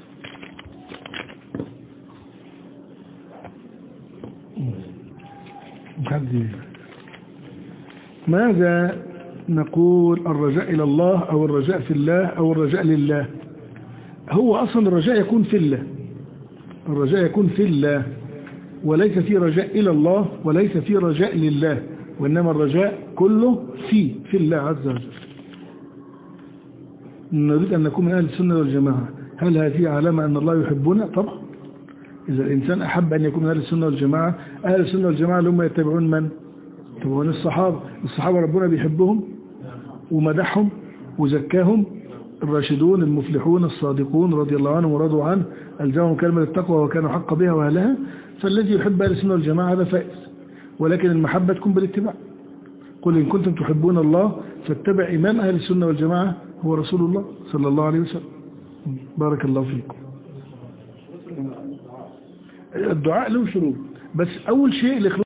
ماذا نقول الرجاء إلى الله أو الرجاء في الله أو الرجاء لله؟ هو أصلا الرجاء يكون في الله، الرجاء يكون في الله، وليس في رجاء إلى الله وليس في رجاء لله، وإنما الرجاء كله في الله عز وجل. نريد أن نكون من أهل السنة والجماعة. هل هذه علامة أن الله يحبنا؟ طبعا. إذا الإنسان أحب أن يكون من أهل السنة والجماعة، أهل السنة والجماعة اللي هم يتبعون من؟ يتبعون الصحابة ربنا بيحبهم ومدحهم وزكاهم، الراشدون المفلحون الصادقون رضي الله عنهم ورضوا عنه، ألزمهم كلمة التقوى وكانوا حق بها وأهلها. فالذي يحب أهل السنة والجماعة هذا فائز، ولكن المحبة تكون بالاتباع. قل إن كنتم تحبون الله فاتبع إمام أهل السنة والجماعة هو رسول الله صلى الله عليه وسلم. بارك الله فيكم. الدعاء له شروط، بس أول شيء